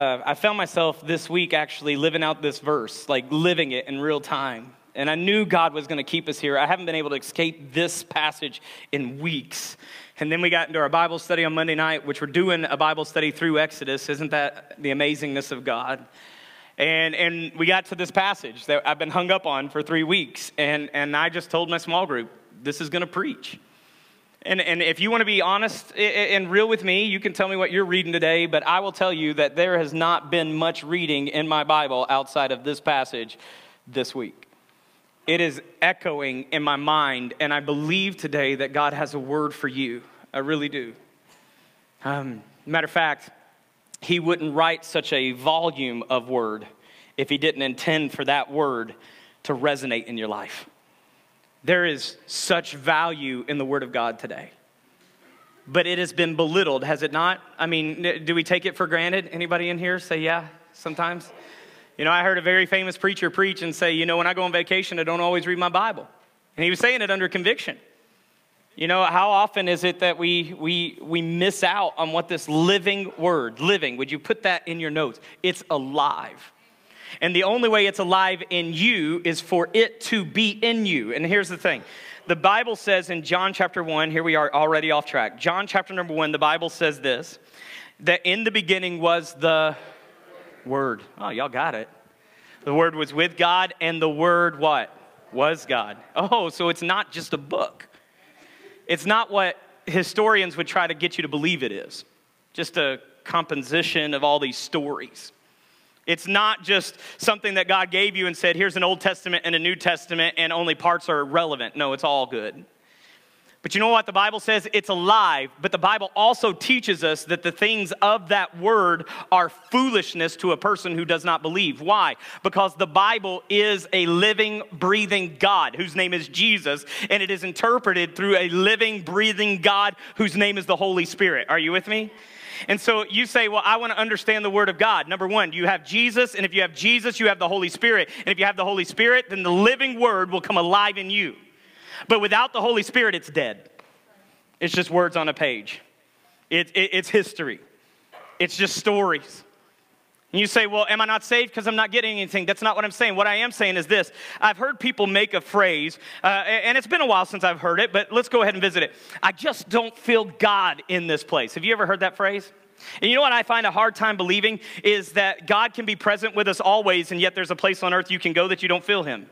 I found myself this week actually living out this verse, like living it in real time. And I knew God was going to keep us here. I haven't been able to escape this passage in weeks. And then we got into our Bible study on Monday night, which we're doing a Bible study through Exodus. Isn't that the amazingness of God? And we got to this passage that I've been hung up on for 3 weeks. And I just told my small group, this is going to preach. And if you want to be honest and real with me, you can tell me what you're reading today, but I will tell you that there has not been much reading in my Bible outside of this passage this week. It is echoing in my mind, and I believe today that God has a word for you. I really do. Matter of fact, he wouldn't write such a volume of word if he didn't intend for that word to resonate in your life. There is such value in the Word of God today. But it has been belittled, has it not? I mean, do we take it for granted? Anybody in here say yeah sometimes? You know, I heard a very famous preacher preach and say, when I go on vacation, I don't always read my Bible. And he was saying it under conviction. You know, how often is it that we miss out on what this living word, would you put that in your notes? It's alive. And the only way it's alive in you is for it to be in you. And here's the thing. The Bible says in John chapter 1, here we are already off track. John chapter number 1, the Bible says this, that in the beginning was the Word. Oh, y'all got it. The Word was with God, and the Word what? Was God. Oh, so it's not just a book. It's not what historians would try to get you to believe it is. Just a composition of all these stories. It's not just something that God gave you and said, here's an Old Testament and a New Testament, and only parts are relevant. No, it's all good. But you know what the Bible says? It's alive, but the Bible also teaches us that the things of that word are foolishness to a person who does not believe. Why? Because the Bible is a living, breathing God whose name is Jesus, and it is interpreted through a living, breathing God whose name is the Holy Spirit. Are you with me? And so you say, well, I want to understand the Word of God. Number one, you have Jesus, and if you have Jesus, you have the Holy Spirit. And if you have the Holy Spirit, then the living Word will come alive in you. But without the Holy Spirit, it's dead. It's just words on a page. It's history. It's just stories. And you say, well, am I not saved because I'm not getting anything? That's not what I'm saying. What I am saying is this. I've heard people make a phrase, and it's been a while since I've heard it, but let's go ahead and visit it. I just don't feel God in this place. Have you ever heard that phrase? And you know what I find a hard time believing is that God can be present with us always, and yet there's a place on earth you can go that you don't feel him.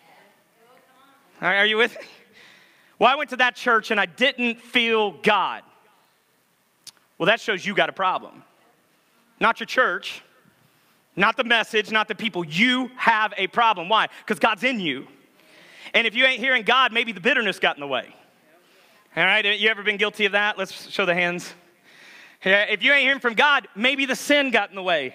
Are you with me? Well, I went to that church, and I didn't feel God. Well, that shows you got a problem. Not your church. Not the message, not the people. You have a problem. Why? Because God's in you. And if you ain't hearing God, maybe the bitterness got in the way. All right? You ever been guilty of that? Let's show the hands. If you ain't hearing from God, maybe the sin got in the way.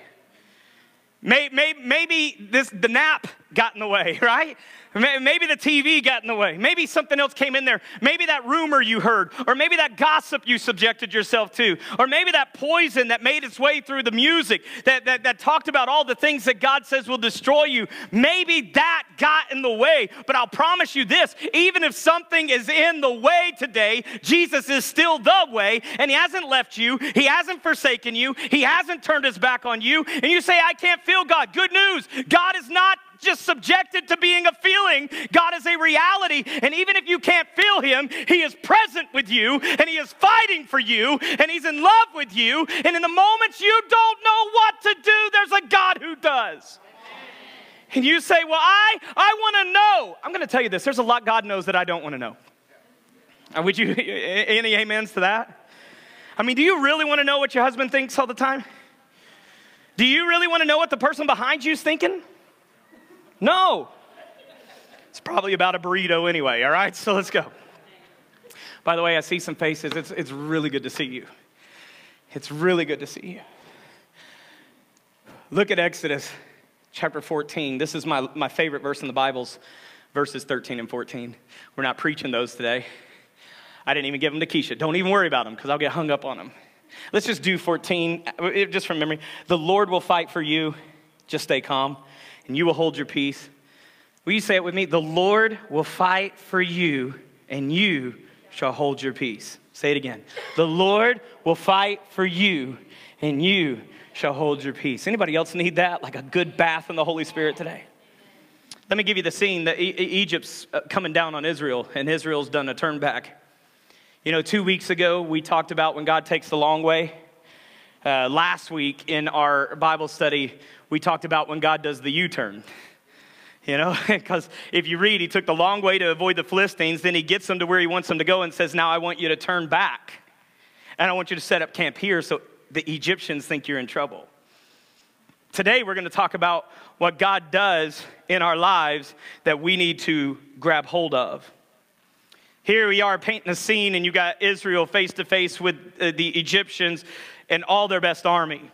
Maybe the nap got in the way, right? Maybe the TV got in the way. Maybe something else came in there. Maybe that rumor you heard, or maybe that gossip you subjected yourself to, or maybe that poison that made its way through the music that talked about all the things that God says will destroy you. Maybe that got in the way, but I'll promise you this, even if something is in the way today, Jesus is still the way, and he hasn't left you, he hasn't forsaken you, he hasn't turned his back on you, and you say, I can't feel God. Good news, God is not just subjected to being a feeling. God is a reality, and even if you can't feel him, he is present with you, and he is fighting for you, and he's in love with you, and in the moments you don't know what to do, there's a God who does. And you say, well, I want to know. I'm going to tell you this. There's a lot God knows that I don't want to know. Would you, any amens to that? I mean, do you really want to know what your husband thinks all the time? Do you really want to know what the person behind you is thinking? No. It's probably about a burrito anyway, all right? So let's go. By the way, I see some faces. It's really good to see you. It's really good to see you. Look at Exodus chapter 14. This is my favorite verse in the Bible, verses 13 and 14. We're not preaching those today. I didn't even give them to Keisha. Don't even worry about them because I'll get hung up on them. Let's just do 14, just from memory. The Lord will fight for you. Just stay calm. And you will hold your peace. Will you say it with me? The Lord will fight for you, and you shall hold your peace. Say it again. The Lord will fight for you, and you shall hold your peace. Anybody else need that? Like a good bath in the Holy Spirit today? Let me give you the scene that Egypt's coming down on Israel, and Israel's done a turn back. 2 weeks ago, we talked about when God takes the long way. Last week in our Bible study, we talked about when God does the U-turn. Because if you read, he took the long way to avoid the Philistines, then he gets them to where he wants them to go and says, now I want you to turn back. And I want you to set up camp here so the Egyptians think you're in trouble. Today, we're going to talk about what God does in our lives that we need to grab hold of. Here we are painting a scene, and you got Israel face to face with the Egyptians and all their best army.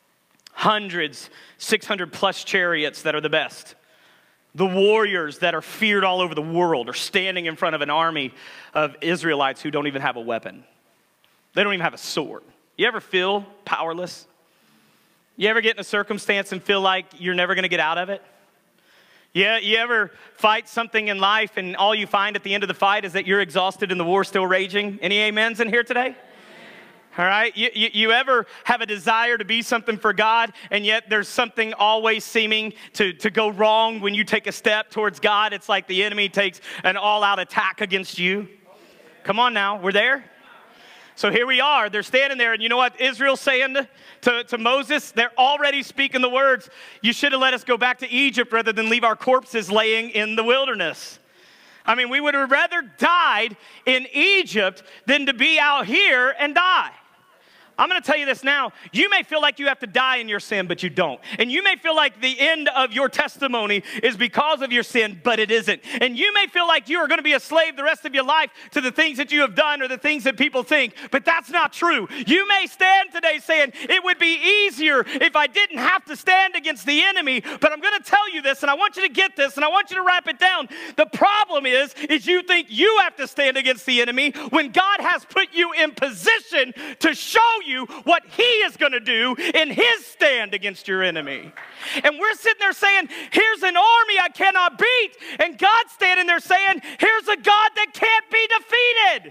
Hundreds, 600 plus chariots that are the best. The warriors that are feared all over the world are standing in front of an army of Israelites who don't even have a weapon. They don't even have a sword. You ever feel powerless? You ever get in a circumstance and feel like you're never going to get out of it? Yeah, you ever fight something in life and all you find at the end of the fight is that you're exhausted and the war's still raging? Any amens in here today? All right, you ever have a desire to be something for God, and yet there's something always seeming to go wrong when you take a step towards God? It's like the enemy takes an all-out attack against you. Come on now, we're there? So here we are. They're standing there, and you know what Israel's saying to Moses? They're already speaking the words, you should have let us go back to Egypt rather than leave our corpses laying in the wilderness. I mean, we would have rather died in Egypt than to be out here and die. I'm going to tell you this now. You may feel like you have to die in your sin, but you don't. And you may feel like the end of your testimony is because of your sin, but it isn't. And you may feel like you are going to be a slave the rest of your life to the things that you have done or the things that people think, but that's not true. You may stand today saying, it would be easier if I didn't have to stand against the enemy, but I'm going to tell you this, and I want you to get this, and I want you to wrap it down. The problem is you think you have to stand against the enemy when God has put you in position to show you what he is going to do in his stand against your enemy. And we're sitting there saying, here's an army I cannot beat. And God's standing there saying, here's a God that can't be defeated.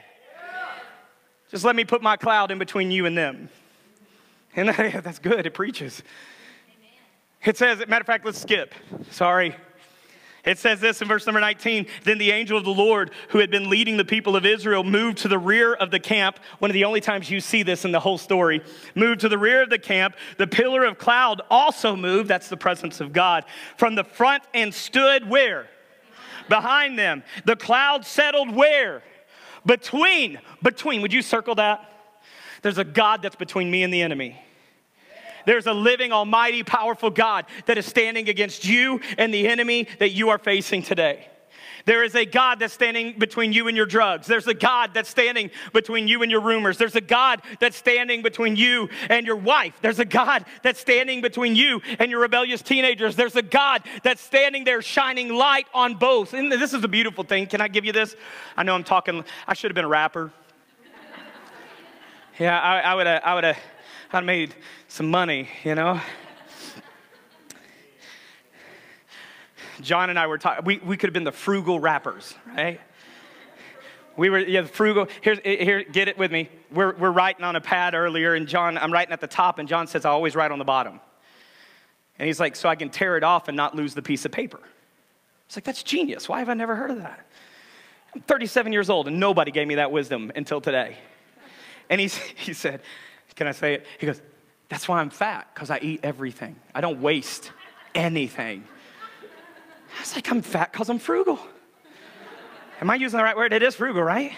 Just let me put my cloud in between you and them. And that's good. It preaches. It says, matter of fact, let's skip. Sorry. It says this in verse number 19, then the angel of the Lord who had been leading the people of Israel moved to the rear of the camp. One of the only times you see this in the whole story. Moved to the rear of the camp. The pillar of cloud also moved. That's the presence of God. From the front and stood where? Behind them. The cloud settled where? Between. Would you circle that? There's a God that's between me and the enemy. There's a living, almighty, powerful God that is standing against you and the enemy that you are facing today. There is a God that's standing between you and your drugs. There's a God that's standing between you and your rumors. There's a God that's standing between you and your wife. There's a God that's standing between you and your rebellious teenagers. There's a God that's standing there shining light on both. And this is a beautiful thing. Can I give you this? I know I'm talking, I should have been a rapper. Yeah, I would have made some money, John and I were talking, we could have been the frugal rappers, right? We were, frugal. Here, get it with me. We're writing on a pad earlier, and I'm writing at the top, and John says, I always write on the bottom. And he's like, so I can tear it off and not lose the piece of paper. It's like, that's genius. Why have I never heard of that? I'm 37 years old, and nobody gave me that wisdom until today. And he said, can I say it? He goes, that's why I'm fat, because I eat everything. I don't waste anything. I was like, I'm fat because I'm frugal. Am I using the right word? It is frugal, right?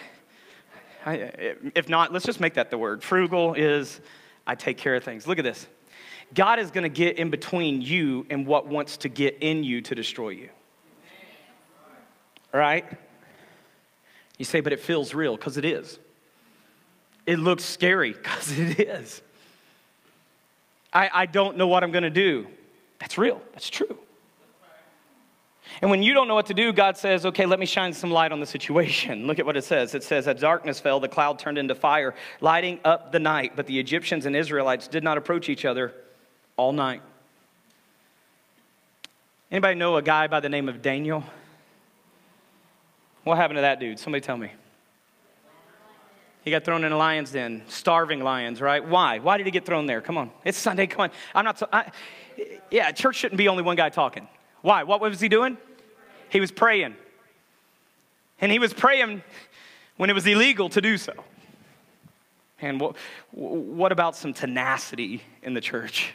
If not, let's just make that the word. Frugal is I take care of things. Look at this. God is going to get in between you and what wants to get in you to destroy you. All right? You say, but it feels real, because it is. It looks scary, because it is. I don't know what I'm going to do. That's real. That's true. And when you don't know what to do, God says, okay, let me shine some light on the situation. Look at what it says. It says, as darkness fell, the cloud turned into fire, lighting up the night. But the Egyptians and Israelites did not approach each other all night. Anybody know a guy by the name of Daniel? What happened to that dude? Somebody tell me. He got thrown in a lion's den, starving lions, right? Why? Why did he get thrown there? Come on. It's Sunday. Come on. Church shouldn't be only one guy talking. Why? What was he doing? He was praying. And he was praying when it was illegal to do so. And what about some tenacity in the church?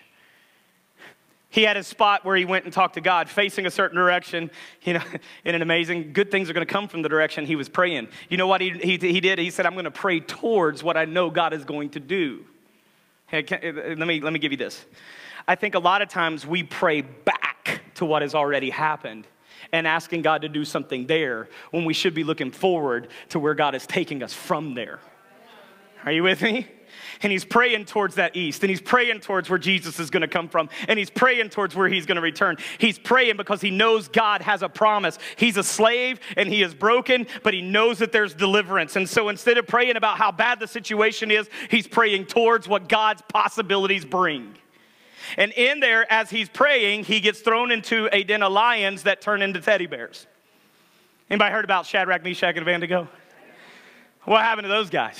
He had his spot where he went and talked to God, facing a certain direction, in an amazing, good things are going to come from the direction he was praying. You know what he did? He said, I'm going to pray towards what I know God is going to do. Hey, let me give you this. I think a lot of times we pray back to what has already happened and asking God to do something there when we should be looking forward to where God is taking us from there. Are you with me? And he's praying towards that east, and he's praying towards where Jesus is going to come from, and he's praying towards where he's going to return. He's praying because he knows God has a promise. He's a slave, and he is broken, but he knows that there's deliverance. And so instead of praying about how bad the situation is, he's praying towards what God's possibilities bring. And in there, as he's praying, he gets thrown into a den of lions that turn into teddy bears. Anybody heard about Shadrach, Meshach, and Abednego? What happened to those guys?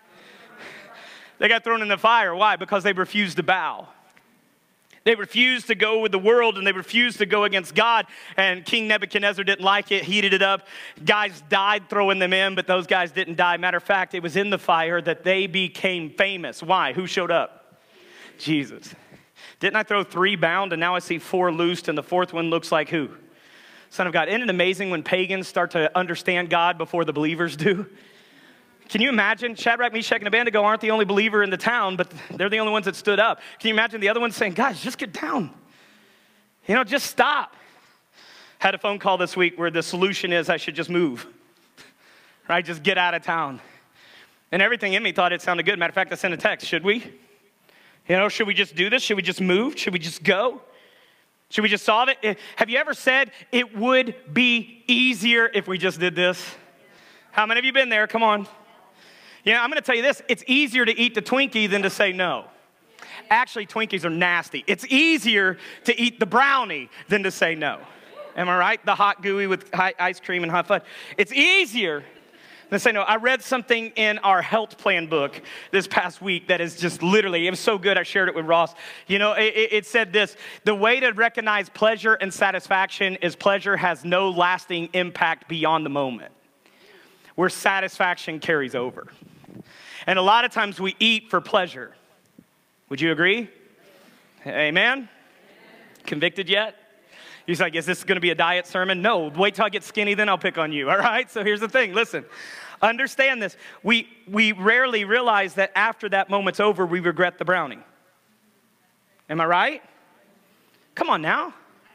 They got thrown in the fire. Why? Because they refused to bow. They refused to go with the world, and they refused to go against God. And King Nebuchadnezzar didn't like it, heated it up. Guys died throwing them in, but those guys didn't die. Matter of fact, it was in the fire that they became famous. Why? Who showed up? Jesus. Didn't I throw 3 bound, and now I see 4 loosed, and the 4th one looks like who? Son of God. Isn't it amazing when pagans start to understand God before the believers do? Can you imagine? Shadrach, Meshach, and Abednego aren't the only believer in the town, but they're the only ones that stood up. Can you imagine the other ones saying, guys, just get down. Just stop. Had a phone call this week where the solution is I should just move. Right? Just get out of town. And everything in me thought it sounded good. Matter of fact, I sent a text. Should we? Should we just do this? Should we just move? Should we just go? Should we just solve it? Have you ever said it would be easier if we just did this? How many of you been there? Come on. I'm going to tell you this. It's easier to eat the Twinkie than to say no. Actually, Twinkies are nasty. It's easier to eat the brownie than to say no. Am I right? The hot gooey with ice cream and hot fudge. It's easier than to say no. I read something in our health plan book this past week that is just literally, it was so good I shared it with Ross. It said this: the way to recognize pleasure and satisfaction is pleasure has no lasting impact beyond the moment, where satisfaction carries over. And a lot of times we eat for pleasure. Would you agree? Amen? Convicted yet? You're like, is this going to be a diet sermon? No, wait till I get skinny, then I'll pick on you, all right? So here's the thing, listen, understand this. We rarely realize that after that moment's over, we regret the brownie. Am I right? Come on now.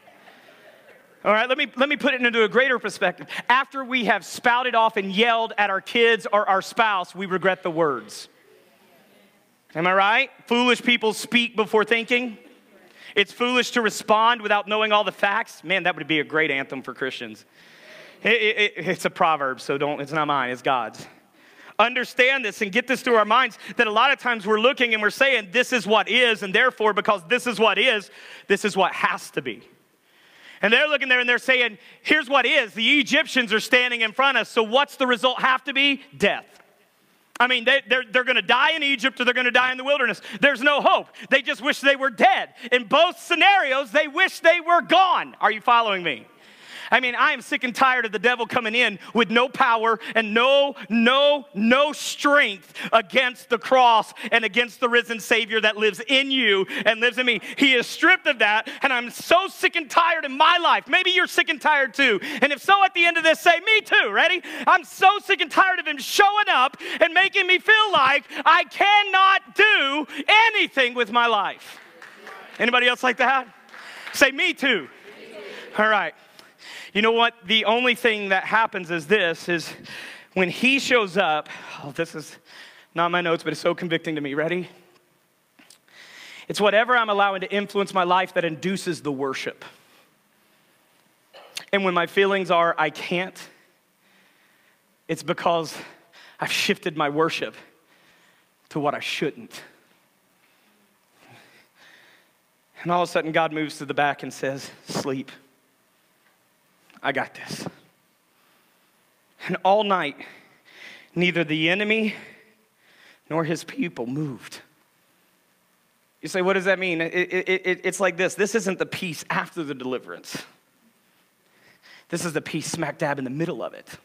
All right, let me put it into a greater perspective. After we have spouted off and yelled at our kids or our spouse, we regret the words. Am I right? Foolish people speak before thinking. It's foolish to respond without knowing all the facts. Man, that would be a great anthem for Christians. It's a proverb, so it's not mine, it's God's. Understand this and get this through our minds that a lot of times we're looking and we're saying this is what is, and therefore because this is what is, this is what has to be. And they're looking there and they're saying, here's what is. The Egyptians are standing in front of us. So what's the result have to be? Death. I mean, they're going to die in Egypt or they're going to die in the wilderness. There's no hope. They just wish they were dead. In both scenarios, they wish they were gone. Are you following me? I mean, I am sick and tired of the devil coming in with no power and no strength against the cross and against the risen Savior that lives in you and lives in me. He is stripped of that, and I'm so sick and tired in my life. Maybe you're sick and tired too. And if so, at the end of this, say, me too. Ready? I'm so sick and tired of him showing up and making me feel like I cannot do anything with my life. Anybody else like that? Say, me too. All right. You know what? The only thing that happens is this, is when he shows up, this is not my notes, but it's so convicting to me. Ready? It's whatever I'm allowing to influence my life that induces the worship. And when my feelings are, I can't, it's because I've shifted my worship to what I shouldn't. And all of a sudden, God moves to the back and says, sleep. I got this. And all night, neither the enemy nor his people moved. You say, what does that mean? It's like this. This isn't the peace after the deliverance. This is the peace smack dab in the middle of it.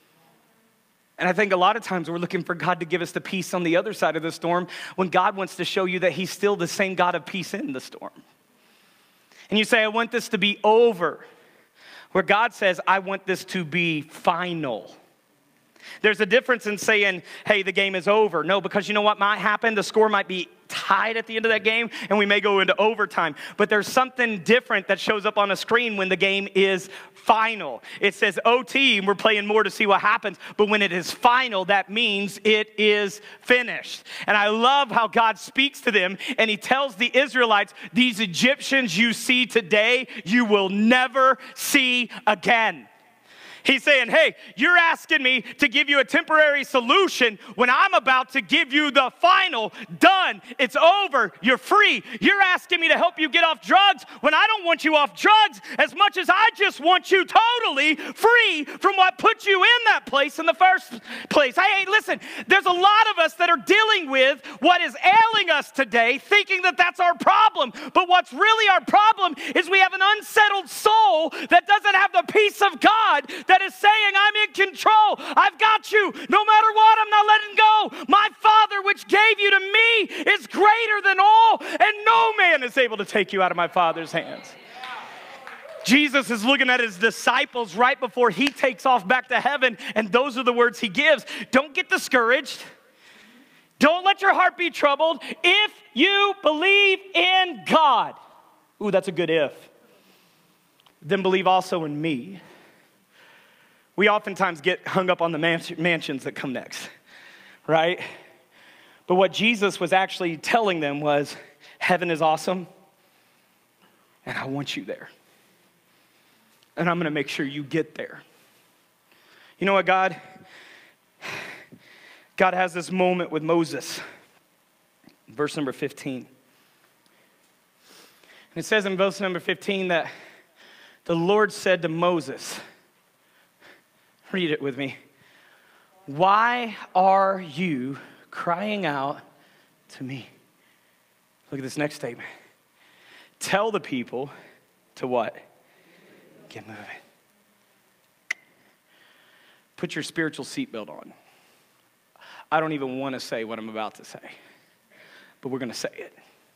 And I think a lot of times we're looking for God to give us the peace on the other side of the storm when God wants to show you that he's still the same God of peace in the storm. And you say, I want this to be over. Where God says, I want this to be final. There's a difference in saying, hey, the game is over. No, because you know what might happen? The score might be tied at the end of that game, and we may go into overtime. But there's something different that shows up on a screen when the game is final. It says OT, and we're playing more to see what happens. But when it is final, that means it is finished. And I love how God speaks to them, and he tells the Israelites, these Egyptians you see today, you will never see again. He's saying, hey, you're asking me to give you a temporary solution when I'm about to give you the final, done, it's over, you're free. You're asking me to help you get off drugs when I don't want you off drugs as much as I just want you totally free from what put you in that place in the first place. Hey, listen, there's a lot of us that are dealing with what is ailing us today, thinking that that's our problem. But what's really our problem is we have an unsettled soul that doesn't have the peace of God that is saying, I'm in control. I've got you. No matter what, I'm not letting go. My Father, which gave you to me, is greater than all, and no man is able to take you out of my Father's hands. Jesus is looking at his disciples right before he takes off back to heaven, and those are the words he gives. Don't get discouraged. Don't let your heart be troubled. If you believe in God, ooh, that's a good if, then believe also in me. We oftentimes get hung up on the mansions that come next, right? But what Jesus was actually telling them was, heaven is awesome, and I want you there. And I'm going to make sure you get there. You know what, God has this moment with Moses. Verse number 15. And it says in verse number 15 that the Lord said to Moses, read it with me. Why are you crying out to me? Look at this next statement. Tell the people to what? Get moving. Put your spiritual seatbelt on. I don't even want to say what I'm about to say, but we're going to say it.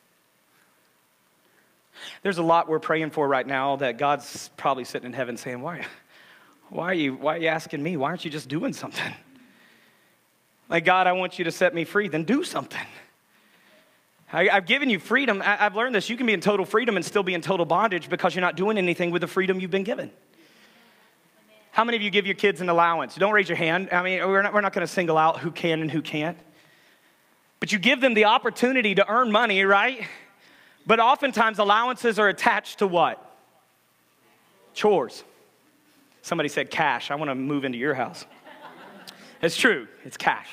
There's a lot we're praying for right now that God's probably sitting in heaven saying, why are you asking me? Why aren't you just doing something? Like, God, I want you to set me free. Then do something. I've given you freedom. I've learned this. You can be in total freedom and still be in total bondage because you're not doing anything with the freedom you've been given. How many of you give your kids an allowance? Don't raise your hand. I mean, we're not going to single out who can and who can't. But you give them the opportunity to earn money, right? But oftentimes allowances are attached to what? Chores. Somebody said cash. I want to move into your house. It's true. It's cash.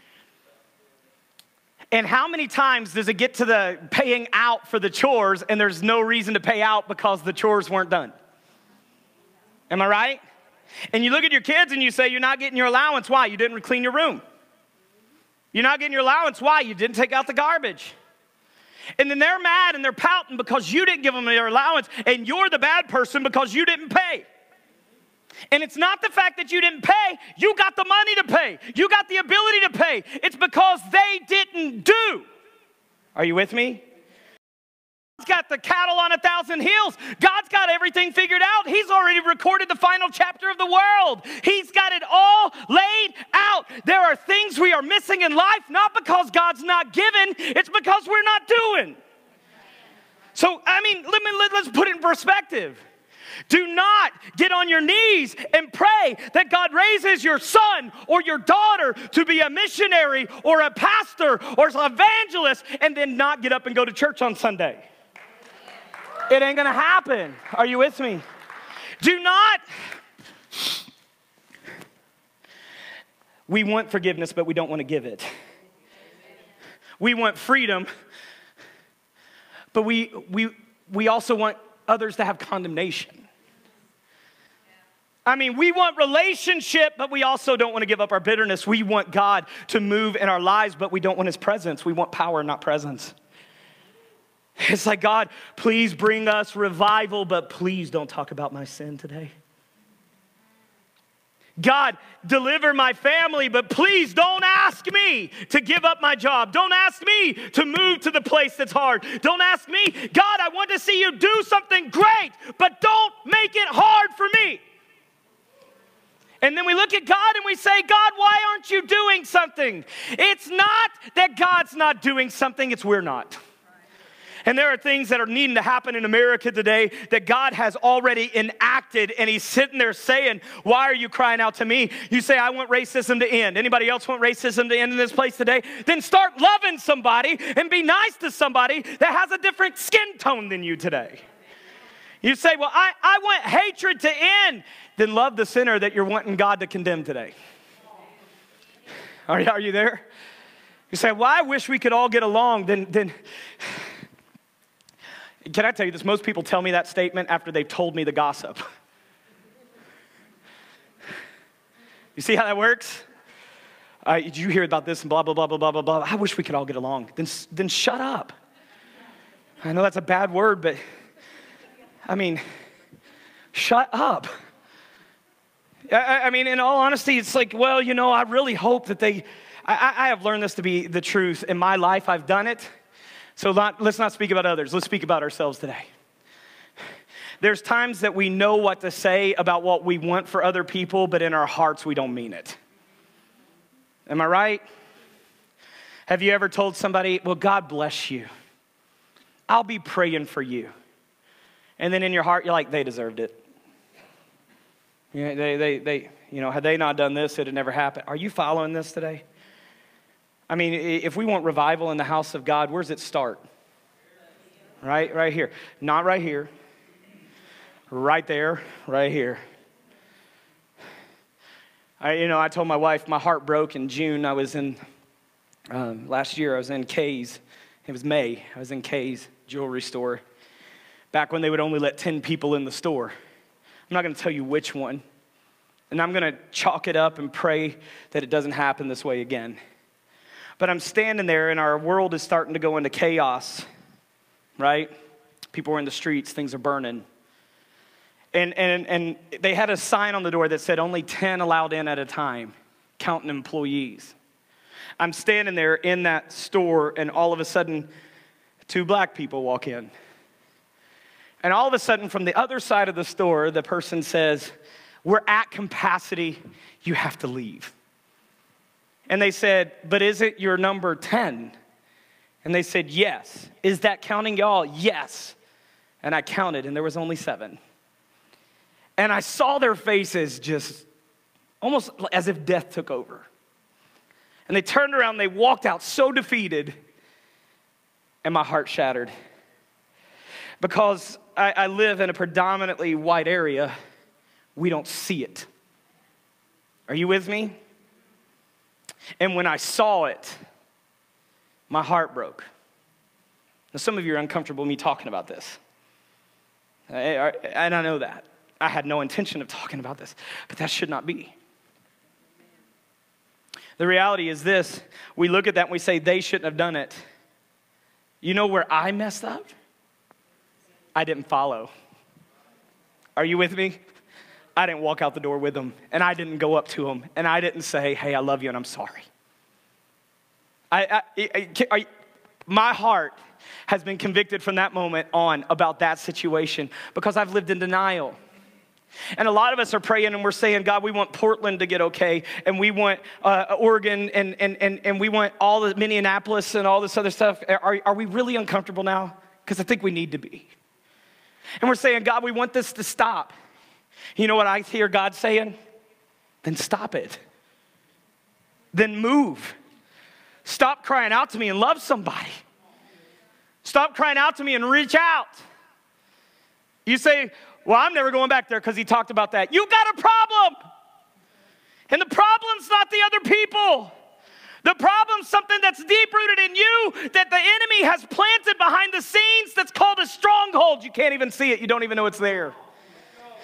And how many times does it get to the paying out for the chores and there's no reason to pay out because the chores weren't done? Am I right? And you look at your kids and you say, you're not getting your allowance. Why? You didn't clean your room. You're not getting your allowance. Why? You didn't take out the garbage. And then they're mad and they're pouting because you didn't give them their allowance, and you're the bad person because you didn't pay. And it's not the fact that you didn't pay. You got the money to pay. You got the ability to pay. It's because they didn't do. Are you with me? God's got the cattle on 1,000 hills. God's got everything figured out. He's already recorded the final chapter of the world. He's got it all laid out. There are things we are missing in life, not because God's not given. It's because we're not doing. So, I mean, let's put it in perspective. Do not get on your knees and pray that God raises your son or your daughter to be a missionary or a pastor or an evangelist and then not get up and go to church on Sunday. It ain't going to happen. Are you with me? Do not. We want forgiveness, but we don't want to give it. We want freedom, but we also want others to have condemnation. I mean, we want relationship, but we also don't want to give up our bitterness. We want God to move in our lives, but we don't want his presence. We want power, not presence. It's like, God, please bring us revival, but please don't talk about my sin today. God, deliver my family, but please don't ask me to give up my job. Don't ask me to move to the place that's hard. Don't ask me, God, I want to see you do something great, but don't make it hard for me. And then we look at God and we say, God, why aren't you doing something? It's not that God's not doing something, it's we're not. And there are things that are needing to happen in America today that God has already enacted, and he's sitting there saying, why are you crying out to me? You say, I want racism to end. Anybody else want racism to end in this place today? Then start loving somebody and be nice to somebody that has a different skin tone than you today. You say, well, I want hatred to end. Then love the sinner that you're wanting God to condemn today. Are you there? You say, well, I wish we could all get along. Then can I tell you this? Most people tell me that statement after they've told me the gossip. You see how that works? Did you hear about this and blah, blah, blah, blah, blah, blah, blah. I wish we could all get along. Then shut up. I know that's a bad word, but I mean, shut up. I mean, in all honesty, it's like, well, you know, I really hope that I have learned this to be the truth. In my life, I've done it. So let's not speak about others. Let's speak about ourselves today. There's times that we know what to say about what we want for other people, but in our hearts, we don't mean it. Am I right? Have you ever told somebody, well, God bless you. I'll be praying for you. And then in your heart, you're like, they deserved it. They had they not done this, it had never happened. Are you following this today? I mean, if we want revival in the house of God, where does it start? Right here. Not right here. Right there, right here. I told my wife my heart broke in June. Last year I was in Kay's. It was May. I was in Kay's jewelry store. Back when they would only let 10 people in the store. I'm not going to tell you which one. And I'm going to chalk it up and pray that it doesn't happen this way again. But I'm standing there, and our world is starting to go into chaos, right? People are in the streets. Things are burning. And they had a sign on the door that said only 10 allowed in at a time, counting employees. I'm standing there in that store, and all of a sudden, 2 black people walk in. And all of a sudden, from the other side of the store, the person says, we're at capacity. You have to leave. And they said, but is it your number 10? And they said, yes. Is that counting y'all? Yes. And I counted, and there was only 7. And I saw their faces just almost as if death took over. And they turned around, they walked out so defeated, and my heart shattered. Because I live in a predominantly white area, we don't see it. Are you with me? And when I saw it, my heart broke. Now, some of you are uncomfortable with me talking about this. And I know that. I had no intention of talking about this, but that should not be. The reality is this. We look at that and we say, they shouldn't have done it. You know where I messed up? I didn't follow. Are you with me? I didn't walk out the door with them, and I didn't go up to them, and I didn't say, hey, I love you, and I'm sorry. My heart has been convicted from that moment on about that situation because I've lived in denial. And a lot of us are praying and we're saying, God, we want Portland to get okay, and we want Oregon, and we want all the Minneapolis and all this other stuff. Are we really uncomfortable now? Because I think we need to be. And we're saying, God, we want this to stop. You know what I hear God saying? Then stop it. Then move. Stop crying out to me and love somebody. Stop crying out to me and reach out. You say, well, I'm never going back there because he talked about that. You got a problem. And the problem's not the other people. The problem's something that's deep-rooted in you that the enemy has planted behind the scenes that's called a stronghold. You can't even see it. You don't even know it's there.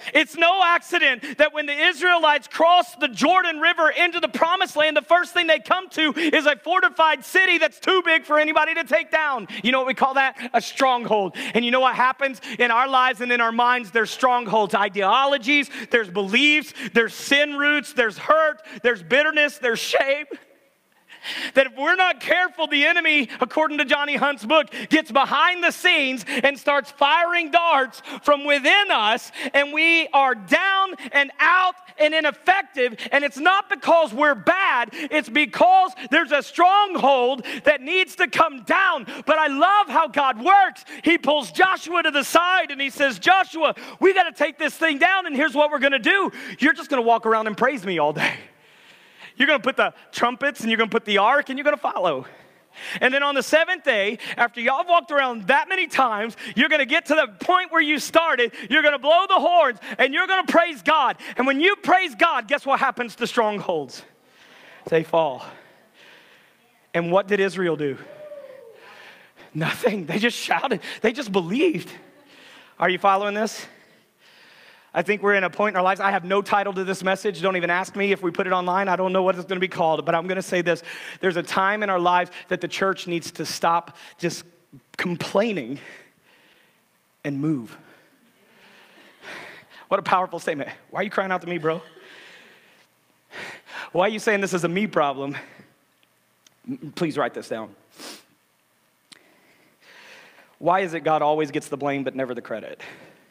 It's no accident that when the Israelites crossed the Jordan River into the promised land, the first thing they come to is a fortified city that's too big for anybody to take down. You know what we call that? A stronghold. And you know what happens in our lives and in our minds? There's strongholds, ideologies, there's beliefs, there's sin roots, there's hurt, there's bitterness, there's shame. That if we're not careful, the enemy, according to Johnny Hunt's book, gets behind the scenes and starts firing darts from within us, and we are down and out and ineffective. And it's not because we're bad, it's because there's a stronghold that needs to come down. But I love how God works. He pulls Joshua to the side and he says, Joshua, we got to take this thing down, and here's what we're going to do. You're just going to walk around and praise me all day. You're going to put the trumpets and you're going to put the ark and you're going to follow. And then on the seventh day, after y'all walked around that many times, you're going to get to the point where you started. You're going to blow the horns and you're going to praise God. And when you praise God, guess what happens to strongholds? They fall. And what did Israel do? Nothing. They just shouted. They just believed. Are you following this? I think we're in a point in our lives. I have no title to this message. Don't even ask me if we put it online. I don't know what it's going to be called, but I'm going to say this. There's a time in our lives that the church needs to stop just complaining and move. What a powerful statement. Why are you crying out to me, bro? Why are you saying this is a me problem? Please write this down. Why is it God always gets the blame but never the credit?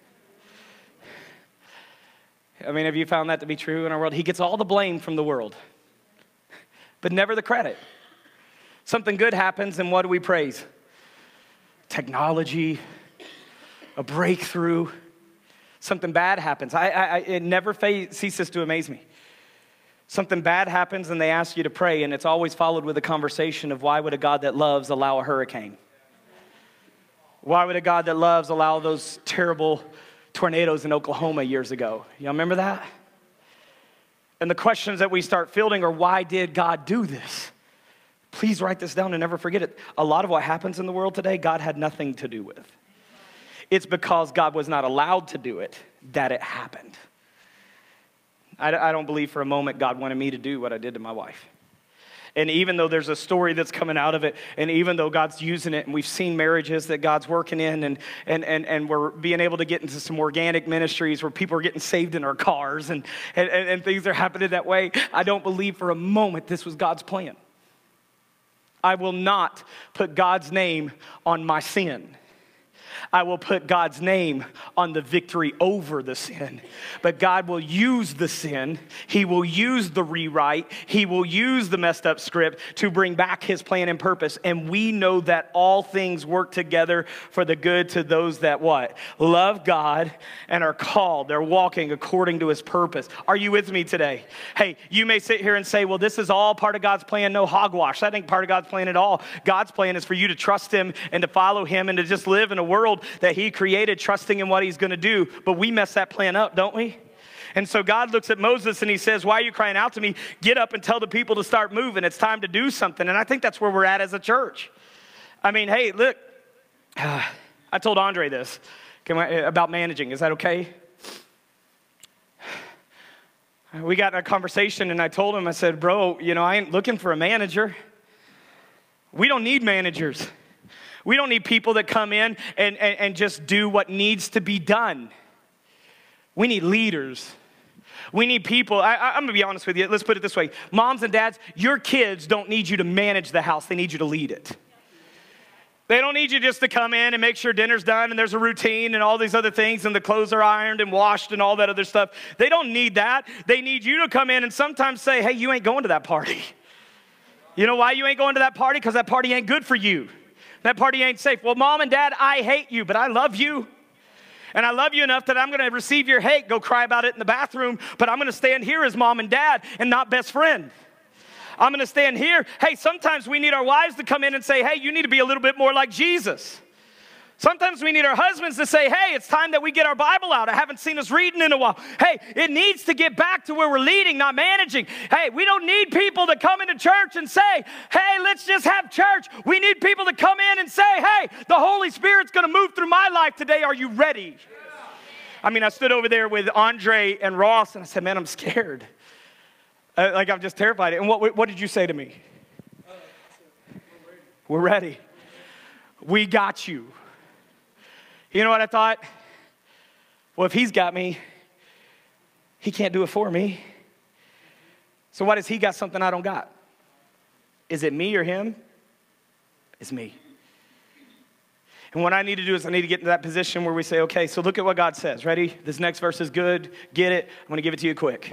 I mean, have you found that to be true in our world? He gets all the blame from the world, but never the credit. Something good happens, and what do we praise? Technology, a breakthrough. Something bad happens. It never ceases to amaze me. Something bad happens, and they ask you to pray, and it's always followed with a conversation of why would a God that loves allow a hurricane? Why would a God that loves allow those terrible tornadoes in Oklahoma years ago? Y'all remember that? And the questions that we start fielding are, why did God do this? Please write this down and never forget it. A lot of what happens in the world today, God had nothing to do with. It's because God was not allowed to do it that it happened. I don't believe for a moment God wanted me to do what I did to my wife. And even though there's a story that's coming out of it, and even though God's using it, and we've seen marriages that God's working in, and we're being able to get into some organic ministries where people are getting saved in our cars, and things are happening that way, I don't believe for a moment this was God's plan. I will not put God's name on my sin. I will put God's name on the victory over the sin. But God will use the sin. He will use the rewrite. He will use the messed up script to bring back his plan and purpose. And we know that all things work together for the good to those that what? Love God and are called. They're walking according to his purpose. Are you with me today? Hey, you may sit here and say, well, this is all part of God's plan. No hogwash. That ain't part of God's plan at all. God's plan is for you to trust him and to follow him and to just live in a world that he created, trusting in what he's going to do. But we mess that plan up, don't we? And so God looks at Moses and he says, why are you crying out to me? Get up and tell the people to start moving. It's time to do something. And I think that's where we're at as a church. I mean, hey, look, I told Andre this about managing. Is that okay? We got in a conversation and I told him, I said, bro, I ain't looking for a manager. We don't need managers. We don't need people that come in and just do what needs to be done. We need leaders. We need people. I'm going to be honest with you. Let's put it this way. Moms and dads, your kids don't need you to manage the house. They need you to lead it. They don't need you just to come in and make sure dinner's done and there's a routine and all these other things and the clothes are ironed and washed and all that other stuff. They don't need that. They need you to come in and sometimes say, hey, you ain't going to that party. You know why you ain't going to that party? Because that party ain't good for you. That party ain't safe. Well, mom and dad, I hate you, but I love you. And I love you enough that I'm going to receive your hate, go cry about it in the bathroom, but I'm going to stand here as mom and dad and not best friend. I'm going to stand here. Hey, sometimes we need our wives to come in and say, hey, you need to be a little bit more like Jesus. Sometimes we need our husbands to say, hey, it's time that we get our Bible out. I haven't seen us reading in a while. Hey, it needs to get back to where we're leading, not managing. Hey, we don't need people to come into church and say, hey, let's just have church. We need people to come in and say, hey, the Holy Spirit's going to move through my life today. Are you ready? I stood over there with Andre and Ross, and I said, man, I'm scared. I'm just terrified. And what did you say to me? We're ready. We got you. You know what I thought? Well, if he's got me, he can't do it for me. So why does he got something I don't got? Is it me or him? It's me. And what I need to do is I need to get into that position where we say, okay, so look at what God says. Ready? This next verse is good. Get it? I'm going to give it to you quick.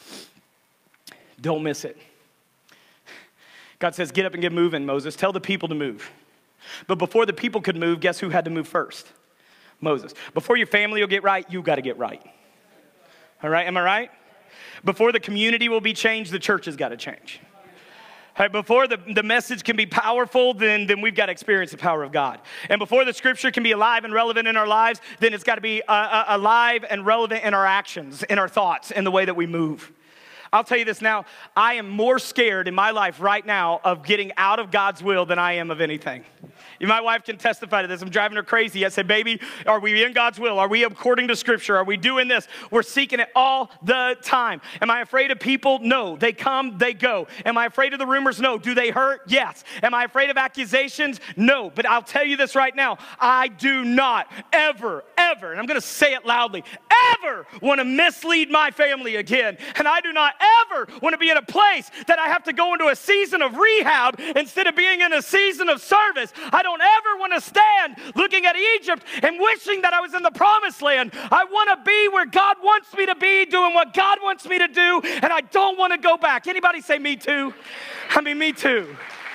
Don't miss it. God says, get up and get moving, Moses. Tell the people to move. But before the people could move, guess who had to move first? Moses. Before your family will get right, you got to get right. All right? Am I right? Before the community will be changed, the church has got to change. Right, before the message can be powerful, then we've got to experience the power of God. And before the scripture can be alive and relevant in our lives, then it's got to be alive and relevant in our actions, in our thoughts, in the way that we move. I'll tell you this now, I am more scared in my life right now of getting out of God's will than I am of anything. My wife can testify to this. I'm driving her crazy. I said, baby, are we in God's will? Are we according to Scripture? Are we doing this? We're seeking it all the time. Am I afraid of people? No. They come, they go. Am I afraid of the rumors? No. Do they hurt? Yes. Am I afraid of accusations? No. But I'll tell you this right now. I do not ever, and I'm going to say it loudly, ever want to mislead my family again. And I do not ever want to be in a place that I have to go into a season of rehab instead of being in a season of service. I don't ever want to stand looking at Egypt and wishing that I was in the promised land. I want to be where God wants me to be, doing what God wants me to do, and I don't want to go back. Anybody say me too? Me too.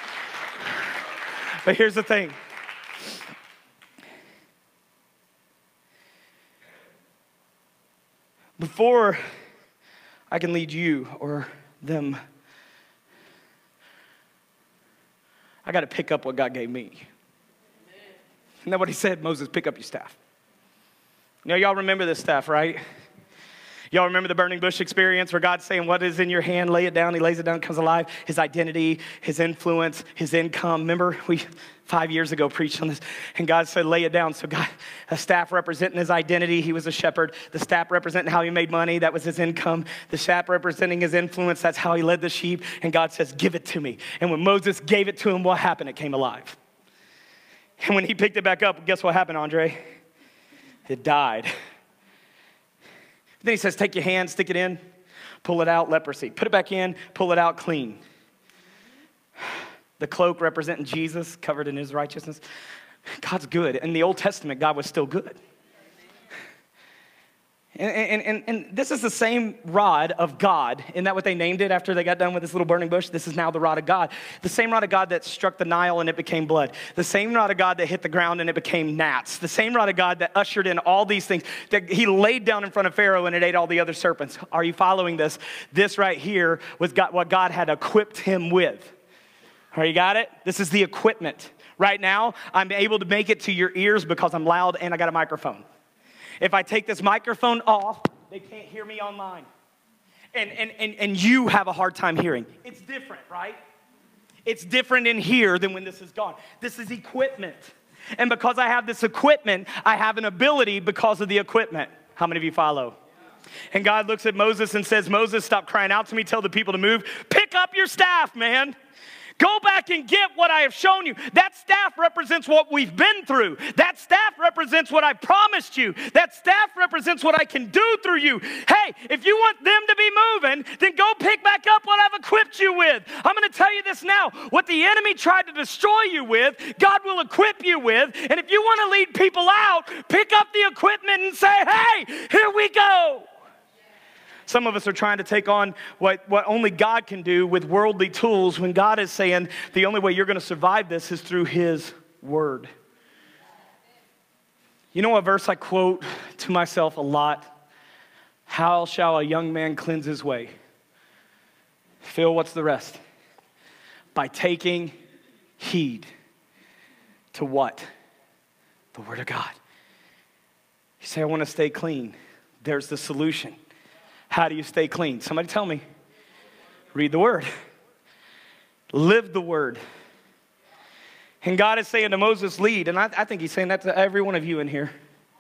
But here's the thing. Before I can lead you or them, I got to pick up what God gave me. Isn't that what he said? Moses, pick up your staff. Y'all remember this staff, right? Y'all remember the burning bush experience where God's saying, what is in your hand? Lay it down. He lays it down, comes alive. His identity, his influence, his income. Remember, we 5 years ago preached on this, and God said, lay it down. So God, a staff representing his identity, he was a shepherd. The staff representing how he made money, that was his income. The staff representing his influence, that's how he led the sheep. And God says, give it to me. And when Moses gave it to him, what happened? It came alive. And when he picked it back up, guess what happened, Andre? It died. Then he says, take your hand, stick it in, pull it out, leprosy. Put it back in, pull it out, clean. The cloak representing Jesus, covered in his righteousness. God's good. In the Old Testament, God was still good. And this is the same rod of God. Isn't that what they named it after they got done with this little burning bush? This is now the rod of God. The same rod of God that struck the Nile and it became blood. The same rod of God that hit the ground and it became gnats. The same rod of God that ushered in all these things that he laid down in front of Pharaoh and it ate all the other serpents. Are you following this? This right here was what God had equipped him with. All right, you got it? This is the equipment. Right now, I'm able to make it to your ears because I'm loud and I got a microphone. If I take this microphone off, they can't hear me online. And you have a hard time hearing. It's different, right? It's different in here than when this is gone. This is equipment. And because I have this equipment, I have an ability because of the equipment. How many of you follow? And God looks at Moses and says, Moses, stop crying out to me. Tell the people to move. Pick up your staff, man. Go back and get what I have shown you. That staff represents what we've been through. That staff represents what I promised you. That staff represents what I can do through you. Hey, if you want them to be moving, then go pick back up what I've equipped you with. I'm going to tell you this now. What the enemy tried to destroy you with, God will equip you with. And if you want to lead people out, pick up the equipment and say, hey, here we go. Some of us are trying to take on what only God can do with worldly tools when God is saying the only way you're going to survive this is through his word. You know what verse I quote to myself a lot? How shall a young man cleanse his way? Phil, what's the rest? By taking heed to what? The word of God. You say, I want to stay clean. There's the solution. How do you stay clean? Somebody tell me. Read the word. Live the word. And God is saying to Moses, lead. And I think he's saying that to every one of you in here.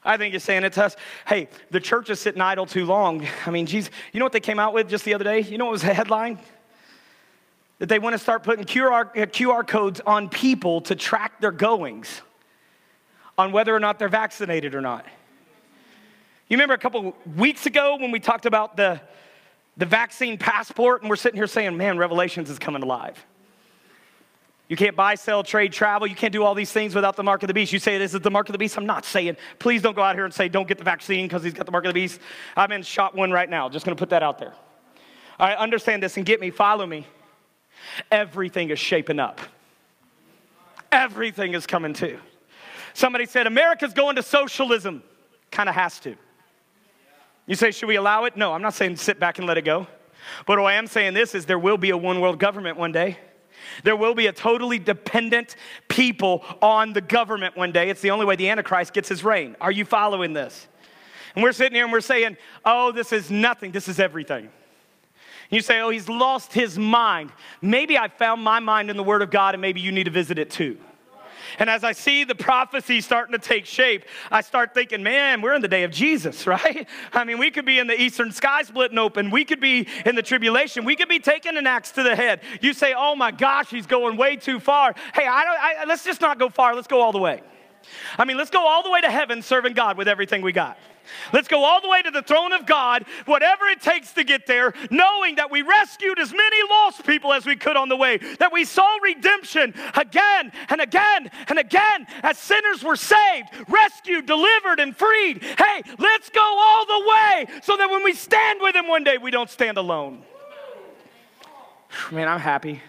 I think he's saying it to us. Hey, the church is sitting idle too long. I mean, geez, you know what they came out with just the other day? You know what was the headline? That they want to start putting QR codes on people to track their goings, on whether or not they're vaccinated or not. You remember a couple weeks ago when we talked about the vaccine passport, and we're sitting here saying, man, Revelations is coming alive. You can't buy, sell, trade, travel. You can't do all these things without the mark of the beast. You say, this is the mark of the beast. I'm not saying, please don't go out here and say, don't get the vaccine because he's got the mark of the beast. I'm in shot one right now. Just going to put that out there. All right, understand this and get me, follow me. Everything is shaping up. Everything is coming to. Somebody said, America's going to socialism. Kind of has to. You say, should we allow it? No, I'm not saying sit back and let it go. But what I am saying this is there will be a one world government one day. There will be a totally dependent people on the government one day. It's the only way the Antichrist gets his reign. Are you following this? And we're sitting here and we're saying, oh, this is nothing. This is everything. You say, oh, he's lost his mind. Maybe I found my mind in the Word of God, and maybe you need to visit it too. And as I see the prophecy starting to take shape, I start thinking, man, we're in the day of Jesus, right? I mean, we could be in the eastern sky splitting open. We could be in the tribulation. We could be taking an axe to the head. You say, oh my gosh, he's going way too far. Hey, let's just not go far. Let's go all the way. I mean, let's go all the way to heaven serving God with everything we got. Let's go all the way to the throne of God, whatever it takes to get there, knowing that we rescued as many lost people as we could on the way, that we saw redemption again and again and again as sinners were saved, rescued, delivered, and freed. Hey, let's go all the way so that when we stand with him one day, we don't stand alone. Man, I'm happy.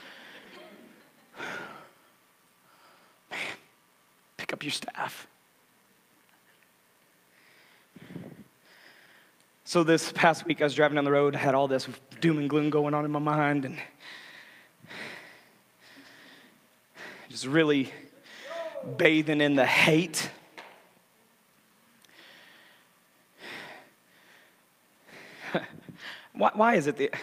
Man, pick up your staff. So this past week, I was driving down the road, had all this doom and gloom going on in my mind, and just really bathing in the hate. Why is it that,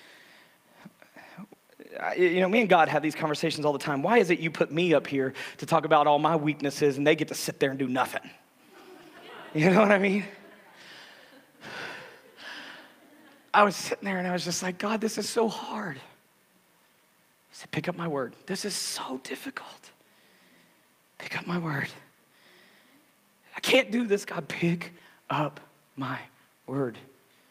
me and God have these conversations all the time. Why is it you put me up here to talk about all my weaknesses, and they get to sit there and do nothing? You know what I mean? I was sitting there and I was just like, God, this is so hard. He said, pick up my word. This is so difficult. Pick up my word. I can't do this, God. Pick up my word.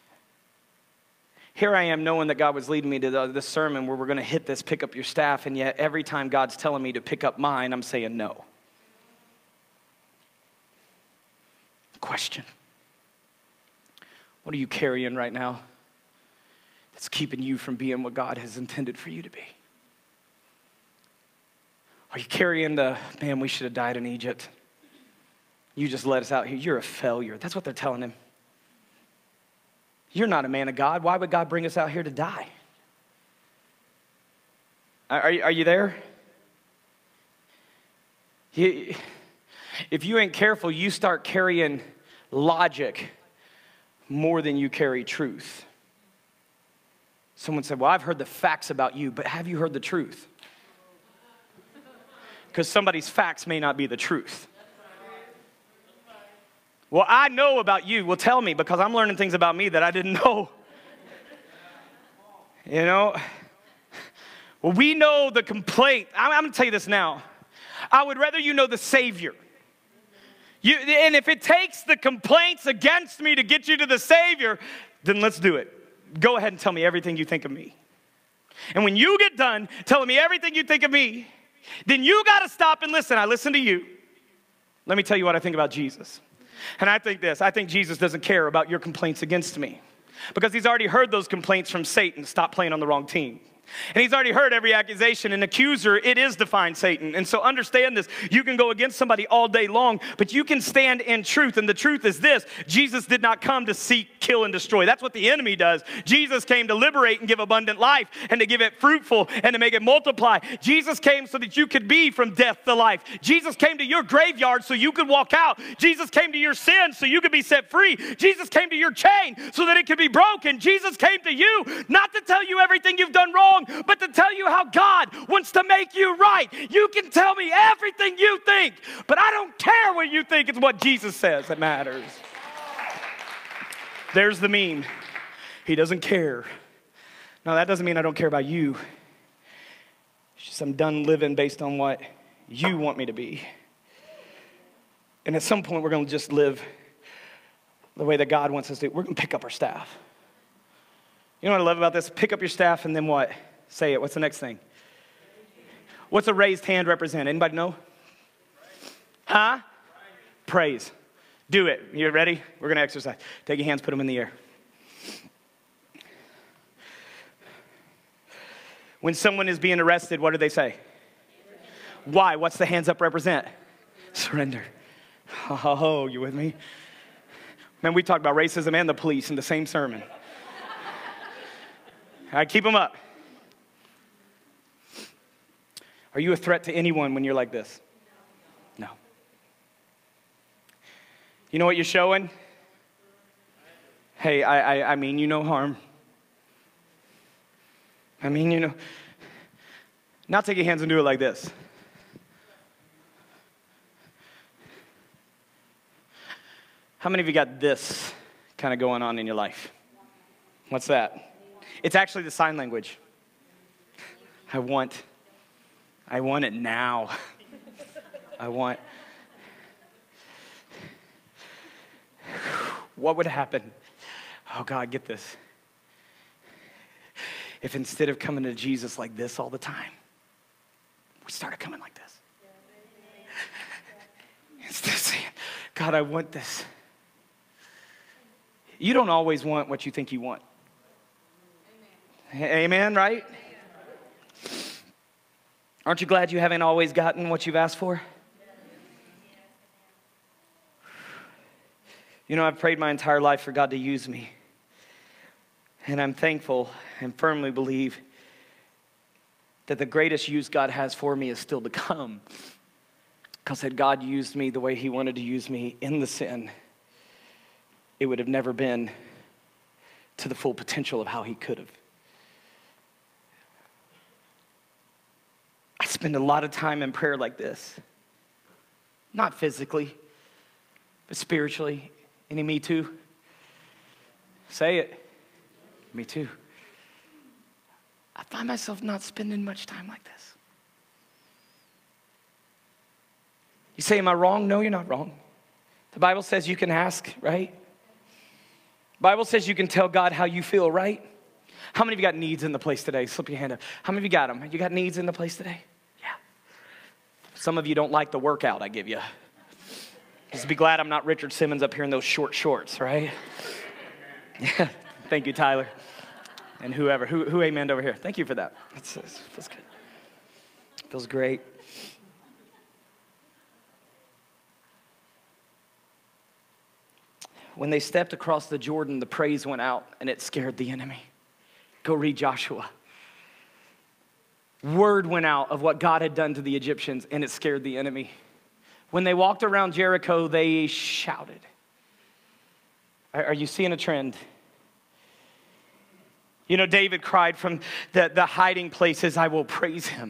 Here I am knowing that God was leading me to this sermon where we're going to hit this, pick up your staff, and yet every time God's telling me to pick up mine, I'm saying no. Question. What are you carrying right now that's keeping you from being what God has intended for you to be? Are you carrying man, we should have died in Egypt. You just let us out here. You're a failure. That's what they're telling him. You're not a man of God. Why would God bring us out here to die? Are you there? If you ain't careful, you start carrying logic more than you carry truth. Someone said, well, I've heard the facts about you, but have you heard the truth? Because somebody's facts may not be the truth. Well, I know about you. Well, tell me, because I'm learning things about me that I didn't know. You know? Well, we know the complaint. I'm going to tell you this now. I would rather you know the Savior. And if it takes the complaints against me to get you to the Savior, then let's do it. Go ahead and tell me everything you think of me. And when you get done telling me everything you think of me, then you got to stop and listen. I listen to you. Let me tell you what I think about Jesus. And I think this. I think Jesus doesn't care about your complaints against me because he's already heard those complaints from Satan. Stop playing on the wrong team. And he's already heard every accusation. An accuser, it is defined Satan. And so understand this. You can go against somebody all day long, but you can stand in truth. And the truth is this. Jesus did not come to seek, kill, and destroy. That's what the enemy does. Jesus came to liberate and give abundant life and to give it fruitful and to make it multiply. Jesus came so that you could be from death to life. Jesus came to your graveyard so you could walk out. Jesus came to your sin so you could be set free. Jesus came to your chain so that it could be broken. Jesus came to you not to tell you everything you've done wrong, wrong, but to tell you how God wants to make you right. You can tell me everything you think, but I don't care what you think. It's what Jesus says that matters. There's the meme. He doesn't care. No, that doesn't mean I don't care about you. It's just I'm done living based on what you want me to be. And at some point, we're going to just live the way that God wants us to. We're going to pick up our staff. You know what I love about this? Pick up your staff and then what? Say it. What's the next thing? What's a raised hand represent? Anybody know? Huh? Praise. Do it. You ready? We're going to exercise. Take your hands, put them in the air. When someone is being arrested, what do they say? Why? What's the hands up represent? Surrender. Oh, you with me? Man, we talked about racism and the police in the same sermon. All right, keep them up. Are you a threat to anyone when you're like this? No. You know what you're showing? Hey, I mean you no harm. I mean, you know. Now take your hands and do it like this. How many of you got this kind of going on in your life? What's that? It's actually the sign language. I want it now. What would happen? Oh God, get this. If instead of coming to Jesus like this all the time, we started coming like this. Instead of saying, God, I want this. You don't always want what you think you want. Amen, right? Aren't you glad you haven't always gotten what you've asked for? You know, I've prayed my entire life for God to use me. And I'm thankful and firmly believe that the greatest use God has for me is still to come. Because had God used me the way he wanted to use me in the sin, it would have never been to the full potential of how he could have. I spend a lot of time in prayer like this. Not physically, but spiritually. Any me too? Say it. Me too. I find myself not spending much time like this. You say, am I wrong? No, you're not wrong. The Bible says you can ask, right? The Bible says you can tell God how you feel, right? How many of you got needs in the place today? Slip your hand up. How many of you got them? You got needs in the place today? Yeah. Some of you don't like the workout I give you. Just be glad I'm not Richard Simmons up here in those short shorts, right? Yeah. Thank you, Tyler. And whoever. Who amened over here? Thank you for that. It feels good. Feels great. When they stepped across the Jordan, the praise went out and it scared the enemy. Go read Joshua. Word went out of what God had done to the Egyptians and it scared the enemy. When they walked around Jericho, they shouted. Are you seeing a trend? You know, David cried from the hiding places, I will praise him.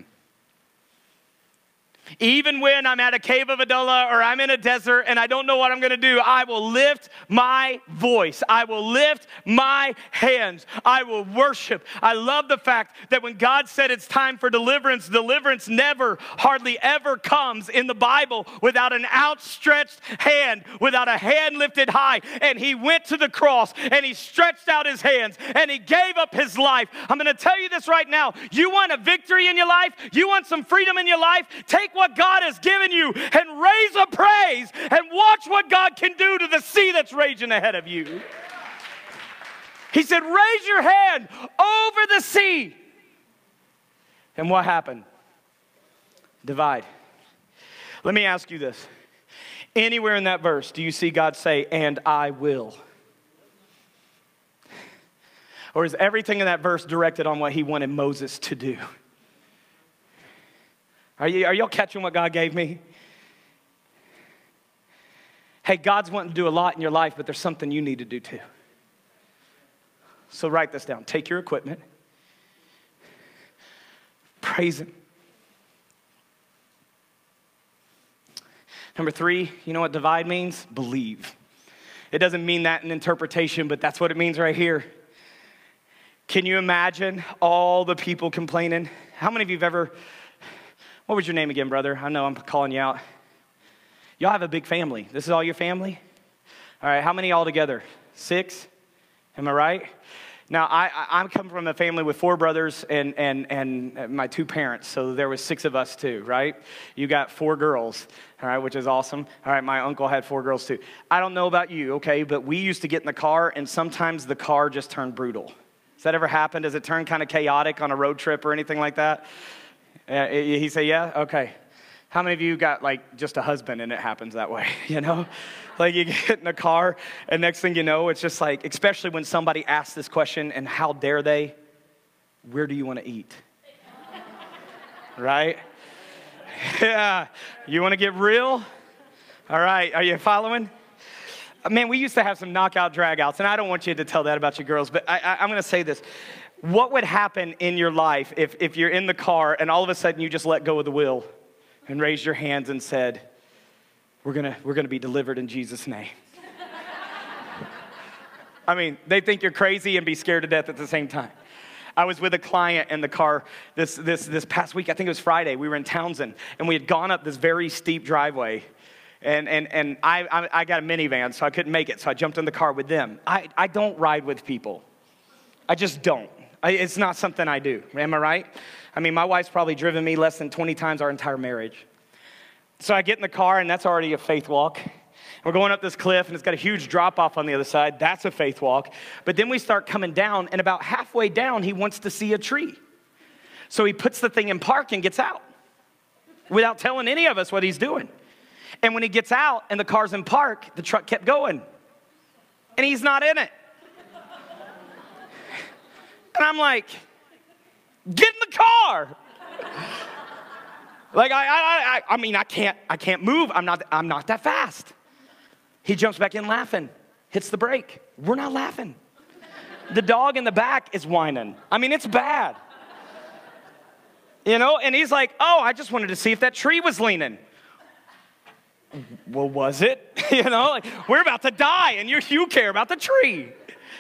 Even when I'm at a cave of Adullam or I'm in a desert and I don't know what I'm going to do, I will lift my voice. I will lift my hands. I will worship. I love the fact that when God said it's time for deliverance, deliverance never, hardly ever comes in the Bible without an outstretched hand, without a hand lifted high. And he went to the cross and he stretched out his hands and he gave up his life. I'm going to tell you this right now. You want a victory in your life? You want some freedom in your life? Take what God has given you and raise a praise and watch what God can do to the sea that's raging ahead of you. He said, raise your hand over the sea. And what happened? Divide. Let me ask you this. Anywhere in that verse, do you see God say, and I will? Or is everything in that verse directed on what he wanted Moses to do? Are y'all catching what God gave me? Hey, God's wanting to do a lot in your life, but there's something you need to do too. So write this down. Take your equipment. Praise him. Number 3, you know what divide means? Believe. It doesn't mean that in interpretation, but that's what it means right here. Can you imagine all the people complaining? How many of you have ever, what was your name again, brother? I know I'm calling you out. Y'all have a big family. This is all your family? All right, how many all together? 6? Am I right? Now, I come from a family with 4 brothers and my 2 parents, so there was 6 of us too, right? You got 4 girls, all right, which is awesome. All right, my uncle had 4 girls too. I don't know about you, okay, but we used to get in the car, and sometimes the car just turned brutal. Has that ever happened? Does it turn kind of chaotic on a road trip or anything like that? He said, yeah? Okay. How many of you got like just a husband and it happens that way, you know? Like you get in a car and next thing you know, it's just like, especially when somebody asks this question and how dare they, where do you want to eat? Right? Yeah. You want to get real? All right. Are you following? Man, we used to have some knockout dragouts, and I don't want you to tell that about your girls, but I'm going to say this. What would happen in your life if you're in the car and all of a sudden you just let go of the wheel and raised your hands and said, we're gonna be delivered in Jesus' name? I mean, they think you're crazy and be scared to death at the same time. I was with a client in the car this past week. I think it was Friday. We were in Townsend, and we had gone up this very steep driveway. And I got a minivan, so I couldn't make it, so I jumped in the car with them. I don't ride with people. I just don't. It's not something I do. Am I right? I mean, my wife's probably driven me less than 20 times our entire marriage. So I get in the car, and that's already a faith walk. We're going up this cliff, and it's got a huge drop-off on the other side. That's a faith walk. But then we start coming down, and about halfway down, he wants to see a tree. So he puts the thing in park and gets out without telling any of us what he's doing. And when he gets out and the car's in park, the truck kept going. And he's not in it. And I'm like, get in the car. Like, I mean, I can't move. I'm not that fast. He jumps back in laughing, hits the brake. We're not laughing. The dog in the back is whining. I mean, it's bad. You know, and he's like, oh, I just wanted to see if that tree was leaning. Well, was it? You know, like, we're about to die, and you care about the tree.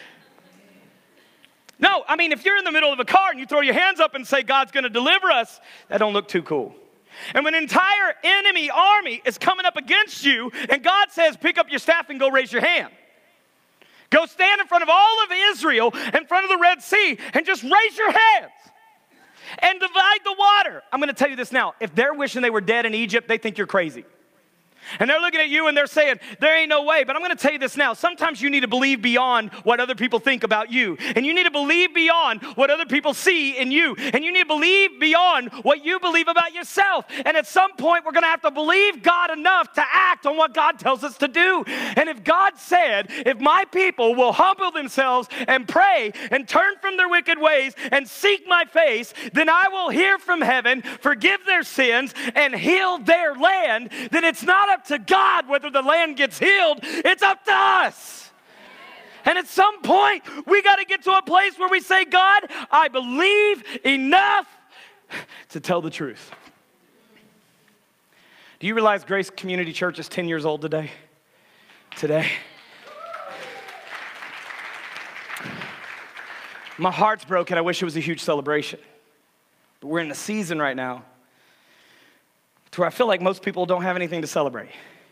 No, I mean, if you're in the middle of a car and you throw your hands up and say, God's going to deliver us, that don't look too cool. And when an entire enemy army is coming up against you, and God says, pick up your staff and go raise your hand. Go stand in front of all of Israel, in front of the Red Sea, and just raise your hands and divide the water. I'm going to tell you this now. If they're wishing they were dead in Egypt, they think you're crazy. And they're looking at you and they're saying, there ain't no way. But I'm going to tell you this now. Sometimes you need to believe beyond what other people think about you. And you need to believe beyond what other people see in you. And you need to believe beyond what you believe about yourself. And at some point, we're going to have to believe God enough to act on what God tells us to do. And if God said, if my people will humble themselves and pray and turn from their wicked ways and seek my face, then I will hear from heaven, forgive their sins, and heal their land. Then it's not up to God whether the land gets healed. It's up to us. And at some point, we got to get to a place where we say, God, I believe enough to tell the truth. Do you realize Grace Community Church is 10 years old today? My heart's broken. I wish it was a huge celebration. But we're in a season right now to where I feel like most people don't have anything to celebrate.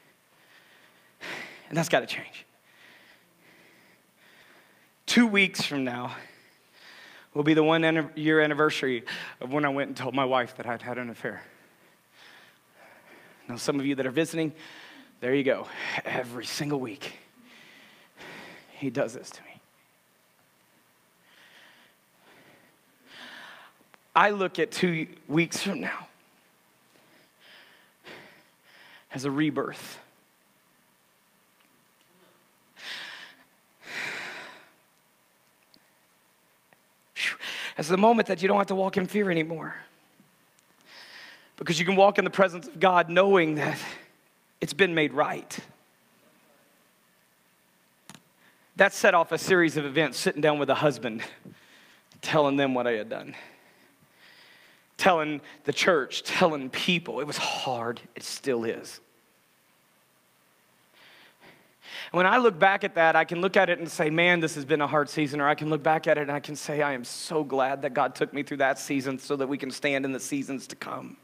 And that's got to change. 2 weeks from now will be the 1 year anniversary of when I went and told my wife that I'd had an affair. Now, some of you that are visiting, there you go. Every single week, he does this to me. I look at 2 weeks from now as a rebirth. As the moment that you don't have to walk in fear anymore. Because you can walk in the presence of God knowing that it's been made right. That set off a series of events, sitting down with a husband, telling them what I had done. telling the church, telling people. It was hard. It still is. When I look back at that, I can look at it and say, man, this has been a hard season. Or I can look back at it and I can say, I am so glad that God took me through that season so that we can stand in the seasons to come.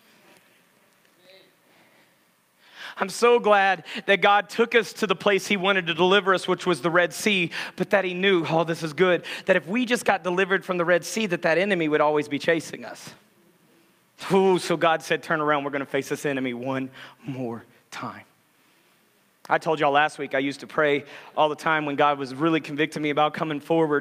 I'm so glad that God took us to the place he wanted to deliver us, which was the Red Sea, but that he knew, oh, this is good, that if we just got delivered from the Red Sea, that enemy would always be chasing us. Ooh, so God said, turn around, we're going to face this enemy one more time. I told y'all last week I used to pray all the time when God was really convicting me about coming forward.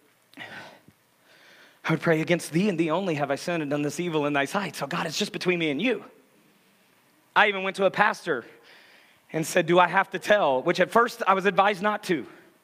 I would pray, against thee and thee only have I sinned and done this evil in thy sight. So God, it's just between me and you. I even went to a pastor and said, do I have to tell? Which at first I was advised not to.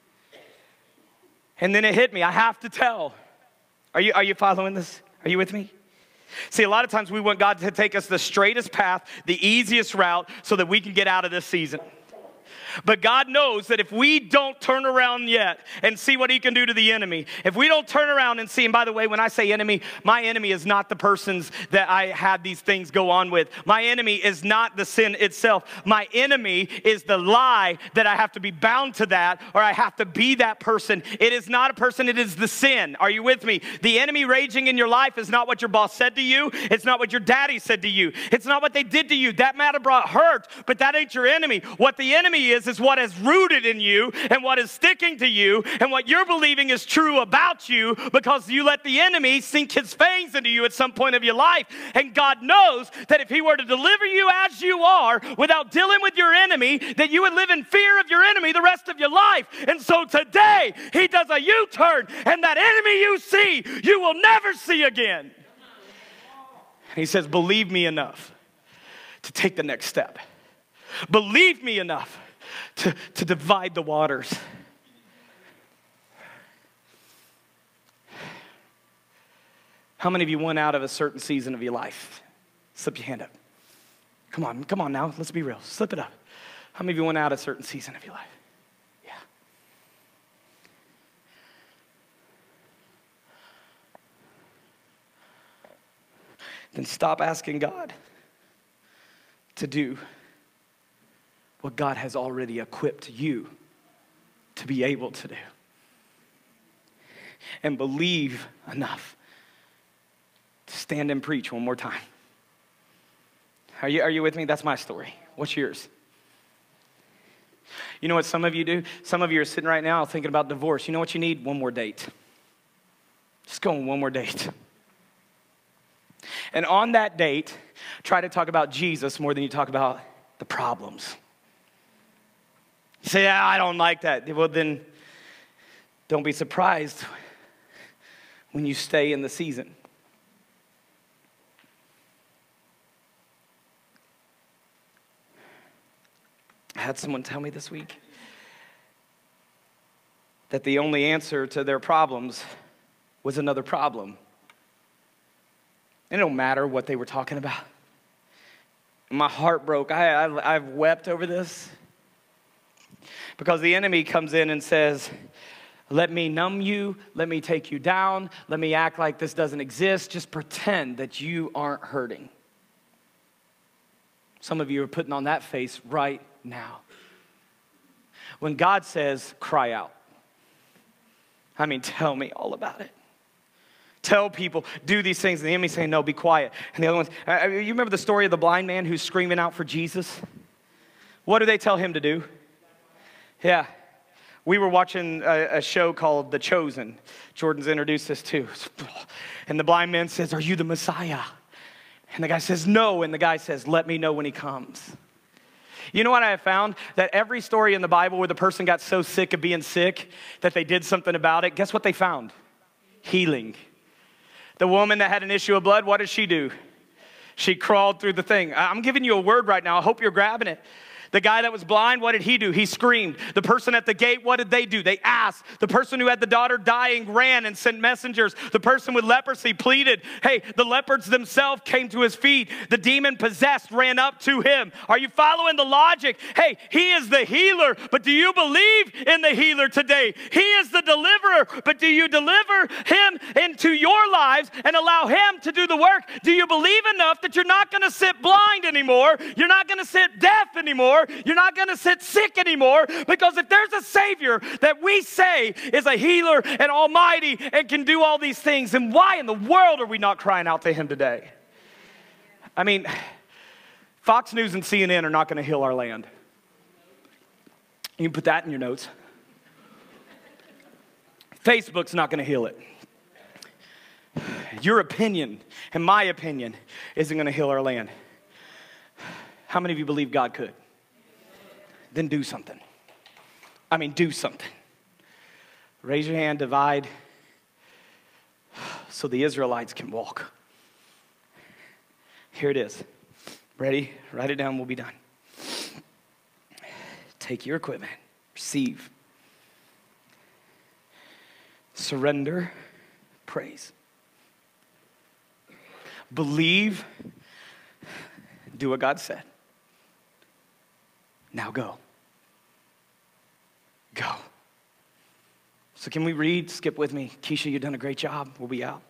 And then it hit me, I have to tell. Are you following this? Are you with me? See, a lot of times we want God to take us the straightest path, the easiest route, so that we can get out of this season. But God knows that if we don't turn around yet and see what he can do to the enemy, if we don't turn around and see, and by the way, when I say enemy, my enemy is not the persons that I had these things go on with. My enemy is not the sin itself. My enemy is the lie that I have to be bound to that, or I have to be that person. It is not a person, it is the sin. Are you with me? The enemy raging in your life is not what your boss said to you. It's not what your daddy said to you. It's not what they did to you. That matter brought hurt, but that ain't your enemy. What the enemy is what is rooted in you and what is sticking to you and what you're believing is true about you because you let the enemy sink his fangs into you at some point of your life. And God knows that if he were to deliver you as you are without dealing with your enemy, that you would live in fear of your enemy the rest of your life. And so today, he does a U-turn, and that enemy you see, you will never see again. And he says, believe me enough to take the next step. Believe me enough to divide the waters. How many of you went out of a certain season of your life? Slip your hand up. Come on now, let's be real. Slip it up. How many of you went out of a certain season of your life? Yeah. Then stop asking God to do what God has already equipped you to be able to do. And believe enough to stand and preach one more time. Are you with me? That's my story. What's yours? You know what some of you do? Some of you are sitting right now thinking about divorce. You know what you need? One more date. Just go on one more date. And on that date, try to talk about Jesus more than you talk about the problems. You say, I don't like that. Well, then don't be surprised when you stay in the season. I had someone tell me this week that the only answer to their problems was another problem. It don't matter what they were talking about. My heart broke. I've wept over this. Because the enemy comes in and says, let me numb you, let me take you down, let me act like this doesn't exist, just pretend that you aren't hurting. Some of you are putting on that face right now. When God says, cry out. I mean, tell me all about it. Tell people, do these things, and the enemy saying, no, be quiet. And the other ones, you remember the story of the blind man who's screaming out for Jesus? What do they tell him to do? Yeah, we were watching a show called The Chosen. Jordan's introduced us to. And the blind man says, are you the Messiah? And the guy says, no. And the guy says, let me know when he comes. You know what I have found? That every story in the Bible where the person got so sick of being sick that they did something about it, guess what they found? Healing. The woman that had an issue of blood, what did she do? She crawled through the thing. I'm giving you a word right now. I hope you're grabbing it. The guy that was blind, what did he do? He screamed. The person at the gate, what did they do? They asked. The person who had the daughter dying ran and sent messengers. The person with leprosy pleaded. Hey, the leopards themselves came to his feet. The demon possessed ran up to him. Are you following the logic? Hey, he is the healer, but do you believe in the healer today? He is the deliverer, but do you deliver him into your lives and allow him to do the work? Do you believe enough that you're not going to sit blind anymore? You're not going to sit deaf anymore. You're not going to sit sick anymore. Because if there's a Savior that we say is a healer and almighty and can do all these things, then why in the world are we not crying out to him today? I mean, Fox News and CNN are not going to heal our land. You can put that in your notes. Facebook's not going to heal it. Your opinion and my opinion isn't going to heal our land. How many of you believe God could? Then do something. I mean, do something. Raise your hand, divide, so the Israelites can walk. Here it is. Ready? Write it down, we'll be done. Take your equipment. Receive. Surrender. Praise. Believe. Do what God said. Now go. Go. So can we read? Skip with me. Keisha, you've done a great job. We'll be out.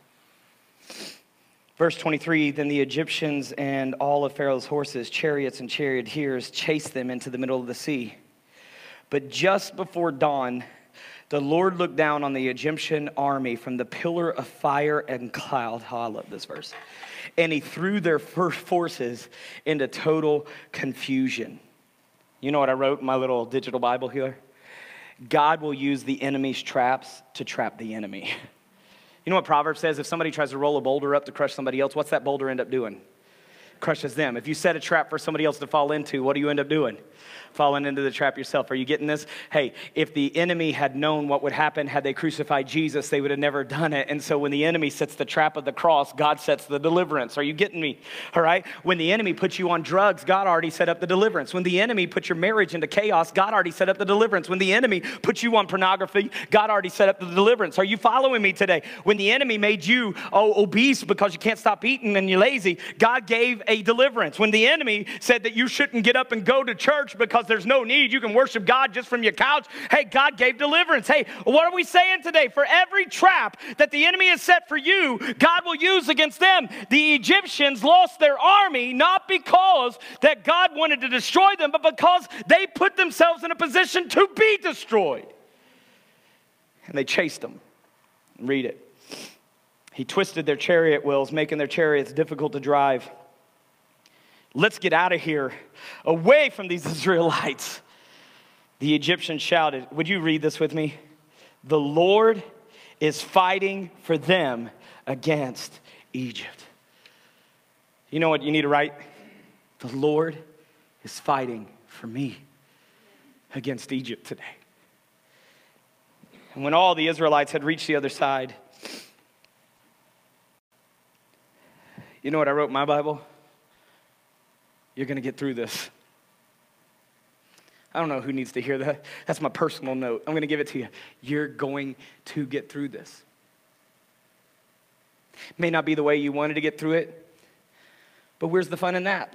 Verse 23, then the Egyptians and all of Pharaoh's horses, chariots, and charioteers chased them into the middle of the sea. But just before dawn, the Lord looked down on the Egyptian army from the pillar of fire and cloud. Oh, I love this verse. And he threw their forces into total confusion. You know what I wrote in my little digital Bible here? God will use the enemy's traps to trap the enemy. You know what Proverbs says? If somebody tries to roll a boulder up to crush somebody else, what's that boulder end up doing? Crushes them. If you set a trap for somebody else to fall into, what do you end up doing? Falling into the trap yourself. Are you getting this? Hey, if the enemy had known what would happen had they crucified Jesus, they would have never done it. And so when the enemy sets the trap of the cross, God sets the deliverance. Are you getting me? All right? When the enemy puts you on drugs, God already set up the deliverance. When the enemy puts your marriage into chaos, God already set up the deliverance. When the enemy puts you on pornography, God already set up the deliverance. Are you following me today? When the enemy made you obese because you can't stop eating and you're lazy, God gave a deliverance. When the enemy said that you shouldn't get up and go to church because there's no need, you can worship God just from your couch, hey, God gave deliverance. Hey, what are we saying today? For every trap that the enemy has set for you, God will use against them. The Egyptians lost their army not because that God wanted to destroy them, but because they put themselves in a position to be destroyed. And they chased them. Read it. He twisted their chariot wheels, making their chariots difficult to drive. Let's get out of here, away from these Israelites. The Egyptians shouted. Would you read this with me? The Lord is fighting for them against Egypt. You know what you need to write? The Lord is fighting for me against Egypt today. And when all the Israelites had reached the other side, you know what I wrote in my Bible? You're going to get through this. I don't know who needs to hear that. That's my personal note. I'm going to give it to you. You're going to get through this. It may not be the way you wanted to get through it, but where's the fun in that?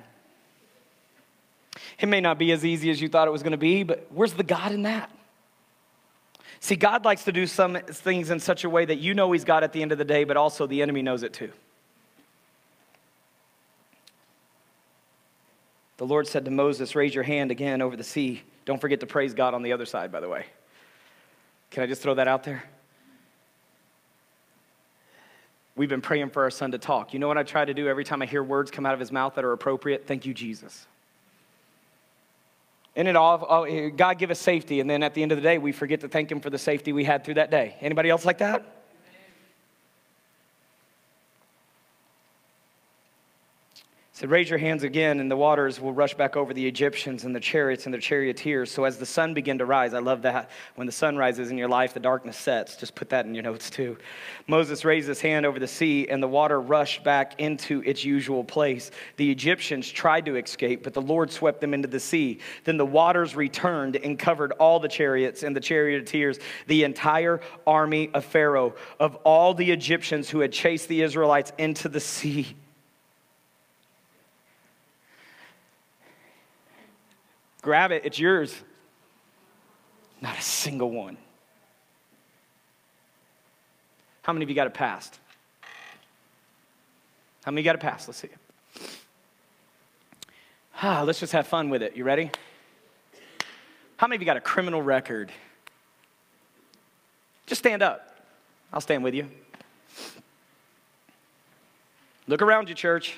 It may not be as easy as you thought it was going to be, but where's the God in that? See, God likes to do some things in such a way that you know he's God at the end of the day, but also the enemy knows it too. The Lord said to Moses, raise your hand again over the sea. Don't forget to praise God on the other side, by the way. Can I just throw that out there? We've been praying for our son to talk. You know what I try to do every time I hear words come out of his mouth that are appropriate? Thank you, Jesus. In it all, God give us safety, and then at the end of the day, we forget to thank him for the safety we had through that day. Anybody else like that? said, raise your hands again, and the waters will rush back over the Egyptians and the chariots and their charioteers. So as the sun began to rise, I love that. When the sun rises in your life, the darkness sets. Just put that in your notes too. Moses raised his hand over the sea, and the water rushed back into its usual place. The Egyptians tried to escape, but the Lord swept them into the sea. Then the waters returned and covered all the chariots and the charioteers, the entire army of Pharaoh, of all the Egyptians who had chased the Israelites into the sea. Grab it, it's yours. Not a single one. How many of you got it passed? How many got it passed? Let's see it. Let's just have fun with it. You ready? How many of you got a criminal record? Just stand up. I'll stand with you. Look around you, church.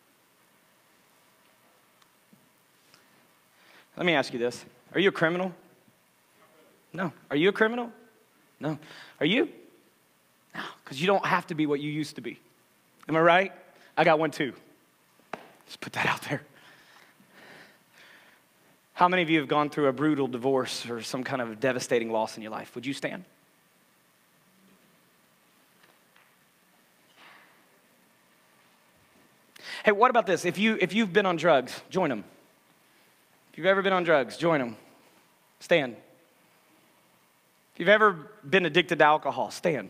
Let me ask you this. Are you a criminal? No. Are you a criminal? No. Are you? No, because you don't have to be what you used to be. Am I right? I got one too. Just put that out there. How many of you have gone through a brutal divorce or some kind of devastating loss in your life? Would you stand? Hey, what about this? If you've been on drugs, join them. If you've ever been on drugs, join them. Stand. If you've ever been addicted to alcohol, stand.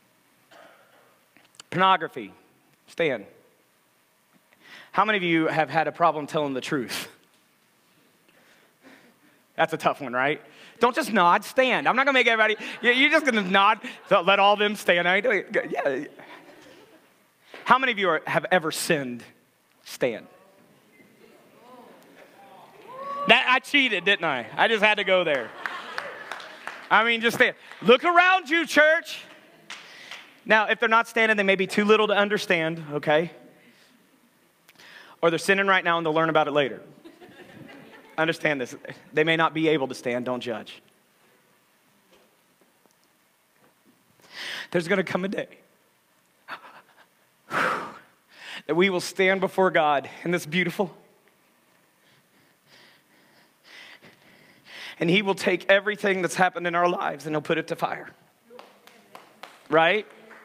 Pornography, stand. How many of you have had a problem telling the truth? That's a tough one, right? Don't just nod, stand. I'm not going to make everybody, you're just going to nod, so let all them stand. Yeah. How many of you have ever sinned? Stand. I cheated, didn't I? I just had to go there. I mean, just stand. Look around you, church. Now, if they're not standing, they may be too little to understand, okay? Or they're sinning right now and they'll learn about it later. Understand this. They may not be able to stand. Don't judge. There's going to come a day that we will stand before God. Isn't this beautiful? And he will take everything that's happened in our lives and he'll put it to fire. Right?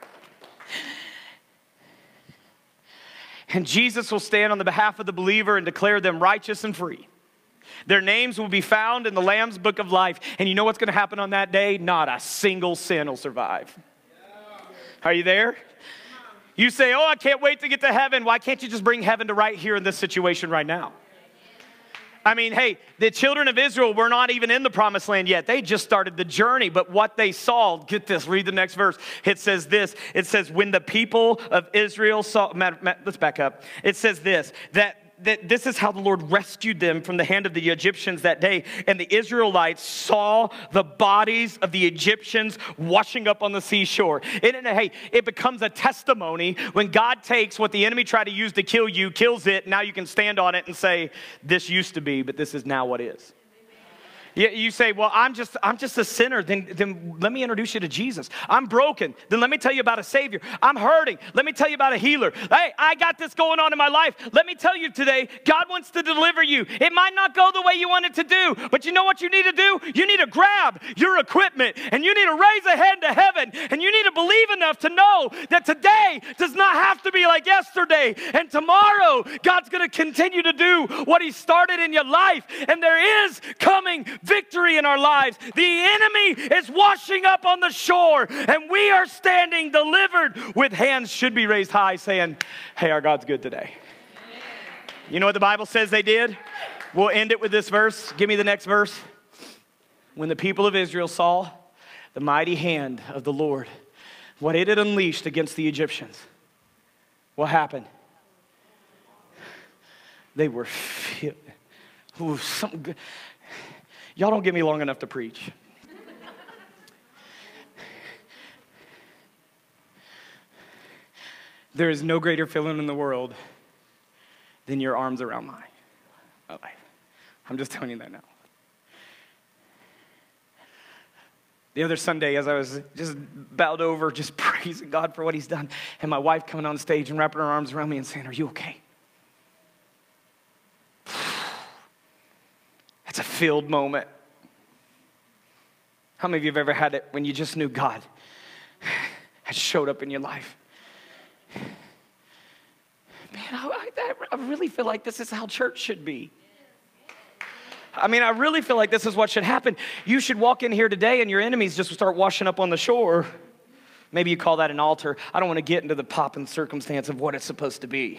And Jesus will stand on the behalf of the believer and declare them righteous and free. Their names will be found in the Lamb's book of life. And you know what's going to happen on that day? Not a single sin will survive. Are you there? You say, oh, I can't wait to get to heaven. Why can't you just bring heaven to right here in this situation right now? I mean, hey, the children of Israel were not even in the promised land yet. They just started the journey. But what they saw, get this, read the next verse. It says this. It says, when the people of Israel saw, let's back up. It says this, that this is how the Lord rescued them from the hand of the Egyptians that day. And the Israelites saw the bodies of the Egyptians washing up on the seashore. It becomes a testimony when God takes what the enemy tried to use to kill you, kills it. Now you can stand on it and say, this used to be, but this is now what is. You say, well, I'm just a sinner. Then let me introduce you to Jesus. I'm broken. Then let me tell you about a Savior. I'm hurting. Let me tell you about a healer. Hey, I got this going on in my life. Let me tell you today, God wants to deliver you. It might not go the way you want it to do, but you know what you need to do? You need to grab your equipment and you need to raise a hand to heaven and you need to believe enough to know that today does not have to be like yesterday. And tomorrow, God's going to continue to do what He started in your life. And there is coming victory in our lives. The enemy is washing up on the shore and we are standing delivered with hands should be raised high saying, hey, our God's good today. You know what the Bible says they did? We'll end it with this verse. Give me the next verse. When the people of Israel saw the mighty hand of the Lord, what it had unleashed against the Egyptians, what happened? They were filled. Ooh, something good. Y'all don't give me long enough to preach. There is no greater feeling in the world than your arms around my life. I'm just telling you that now. The other Sunday, as I was just bowed over, just praising God for what He's done, and my wife coming on stage and wrapping her arms around me and saying, are you okay? It's a filled moment. How many of you have ever had it when you just knew God had showed up in your life? Man, I really feel like this is how church should be. I mean, I really feel like this is what should happen. You should walk in here today and your enemies just start washing up on the shore. Maybe you call that an altar. I don't want to get into the pomp and circumstance of what it's supposed to be.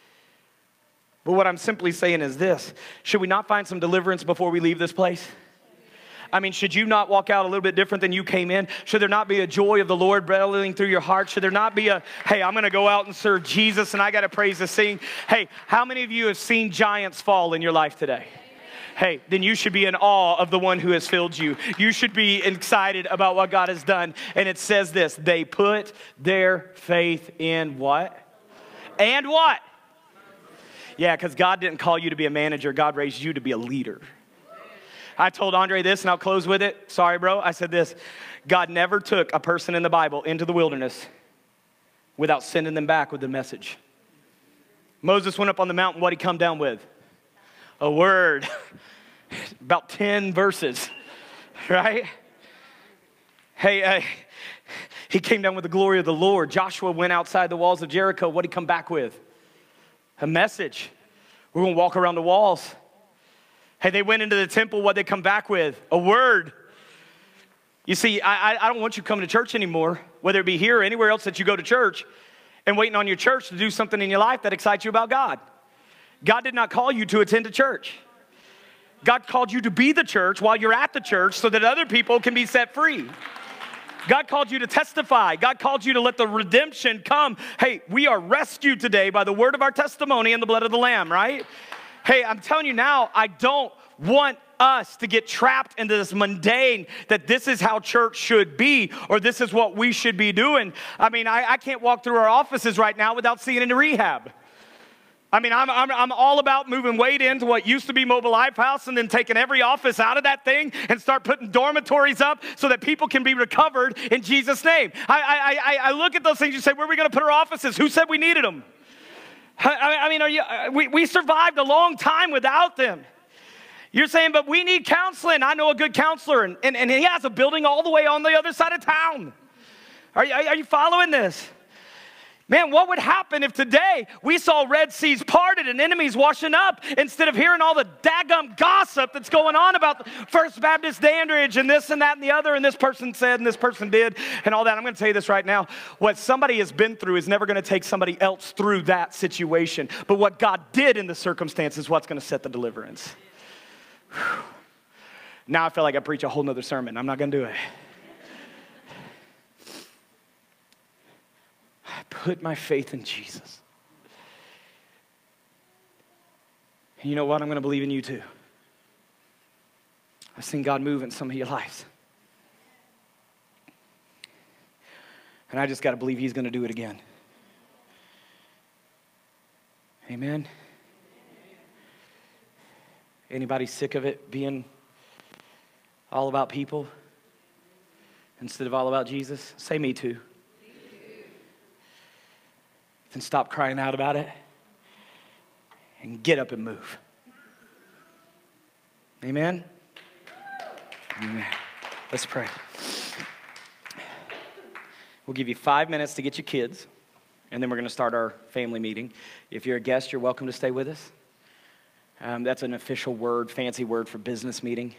But what I'm simply saying is this. Should we not find some deliverance before we leave this place? I mean, should you not walk out a little bit different than you came in? Should there not be a joy of the Lord bellowing through your heart? Should there not be a, hey, I'm going to go out and serve Jesus and I got to praise and sing? Hey, how many of you have seen giants fall in your life today? Hey, then you should be in awe of the one who has filled you. You should be excited about what God has done. And it says this, they put their faith in what? And what? Yeah, because God didn't call you to be a manager. God raised you to be a leader. I told Andre this, and I'll close with it. Sorry, bro. I said this. God never took a person in the Bible into the wilderness without sending them back with the message. Moses went up on the mountain. What did he come down with? A word. About 10 verses. Right? Hey, he came down with the glory of the Lord. Joshua went outside the walls of Jericho. What did he come back with? A message. We're going to walk around the walls. Hey, they went into the temple. What did they come back with? A word. You see, I don't want you coming to church anymore, whether it be here or anywhere else that you go to church, and waiting on your church to do something in your life that excites you about God. God did not call you to attend a church. God called you to be the church while you're at the church so that other people can be set free. God called you to testify. God called you to let the redemption come. Hey, we are rescued today by the word of our testimony and the blood of the Lamb, right? Hey, I'm telling you now, I don't want us to get trapped into this mundane that this is how church should be or this is what we should be doing. I mean, I can't walk through our offices right now without seeing any rehab. I mean, I'm all about moving weight into what used to be Mobile Life House and then taking every office out of that thing and start putting dormitories up so that people can be recovered in Jesus' name. I look at those things, you say, where are we going to put our offices? Who said we needed them? I mean, we survived a long time without them. You're saying, but we need counseling. I know a good counselor, and he has a building all the way on the other side of town. Are you following this? Man, what would happen if today we saw Red Seas parted and enemies washing up instead of hearing all the daggum gossip that's going on about First Baptist Dandridge and this and that and the other and this person said and this person did and all that. I'm going to tell you this right now. What somebody has been through is never going to take somebody else through that situation. But what God did in the circumstance is what's going to set the deliverance. Whew. Now I feel like I preach a whole nother sermon. I'm not going to do it. I put my faith in Jesus. And you know what? I'm going to believe in you too. I've seen God move in some of your lives. And I just got to believe he's going to do it again. Amen? Anybody sick of it being all about people instead of all about Jesus? Say me too. Then stop crying out about it and get up and move. Amen? Amen. Let's pray. We'll give you 5 minutes to get your kids, and then we're going to start our family meeting. If you're a guest, you're welcome to stay with us. That's an official word, fancy word for business meeting.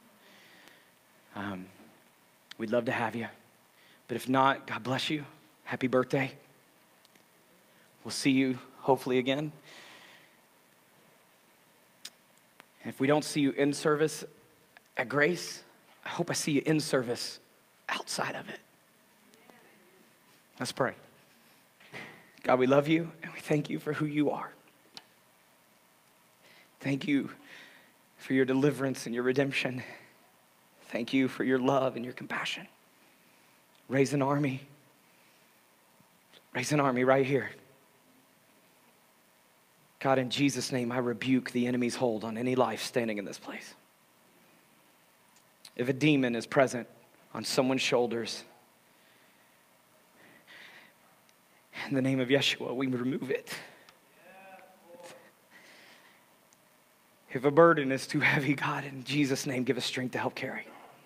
We'd love to have you. But if not, God bless you. Happy birthday. We'll see you hopefully again. And if we don't see you in service at Grace, I hope I see you in service outside of it. Let's pray. God, we love you and we thank you for who you are. Thank you for your deliverance and your redemption. Thank you for your love and your compassion. Raise an army. Raise an army right here. God, in Jesus' name, I rebuke the enemy's hold on any life standing in this place. If a demon is present on someone's shoulders, in the name of Yeshua, we remove it. If a burden is too heavy, God, in Jesus' name, give us strength to help carry.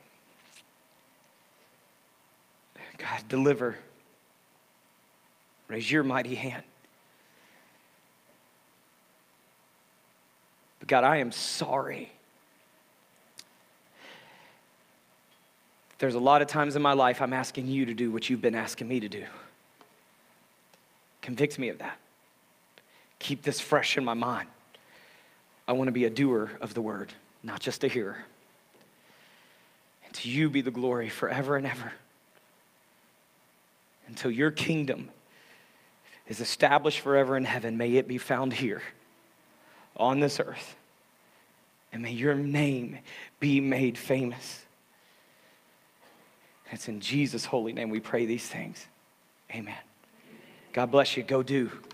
God, deliver. Raise your mighty hand. But God, I am sorry. There's a lot of times in my life I'm asking you to do what you've been asking me to do. Convict me of that. Keep this fresh in my mind. I want to be a doer of the word, not just a hearer. And to you be the glory forever and ever. Until your kingdom is established forever in heaven, may it be found here on this earth. And may your name be made famous. It's in Jesus' holy name we pray these things. Amen. God bless you. Go do.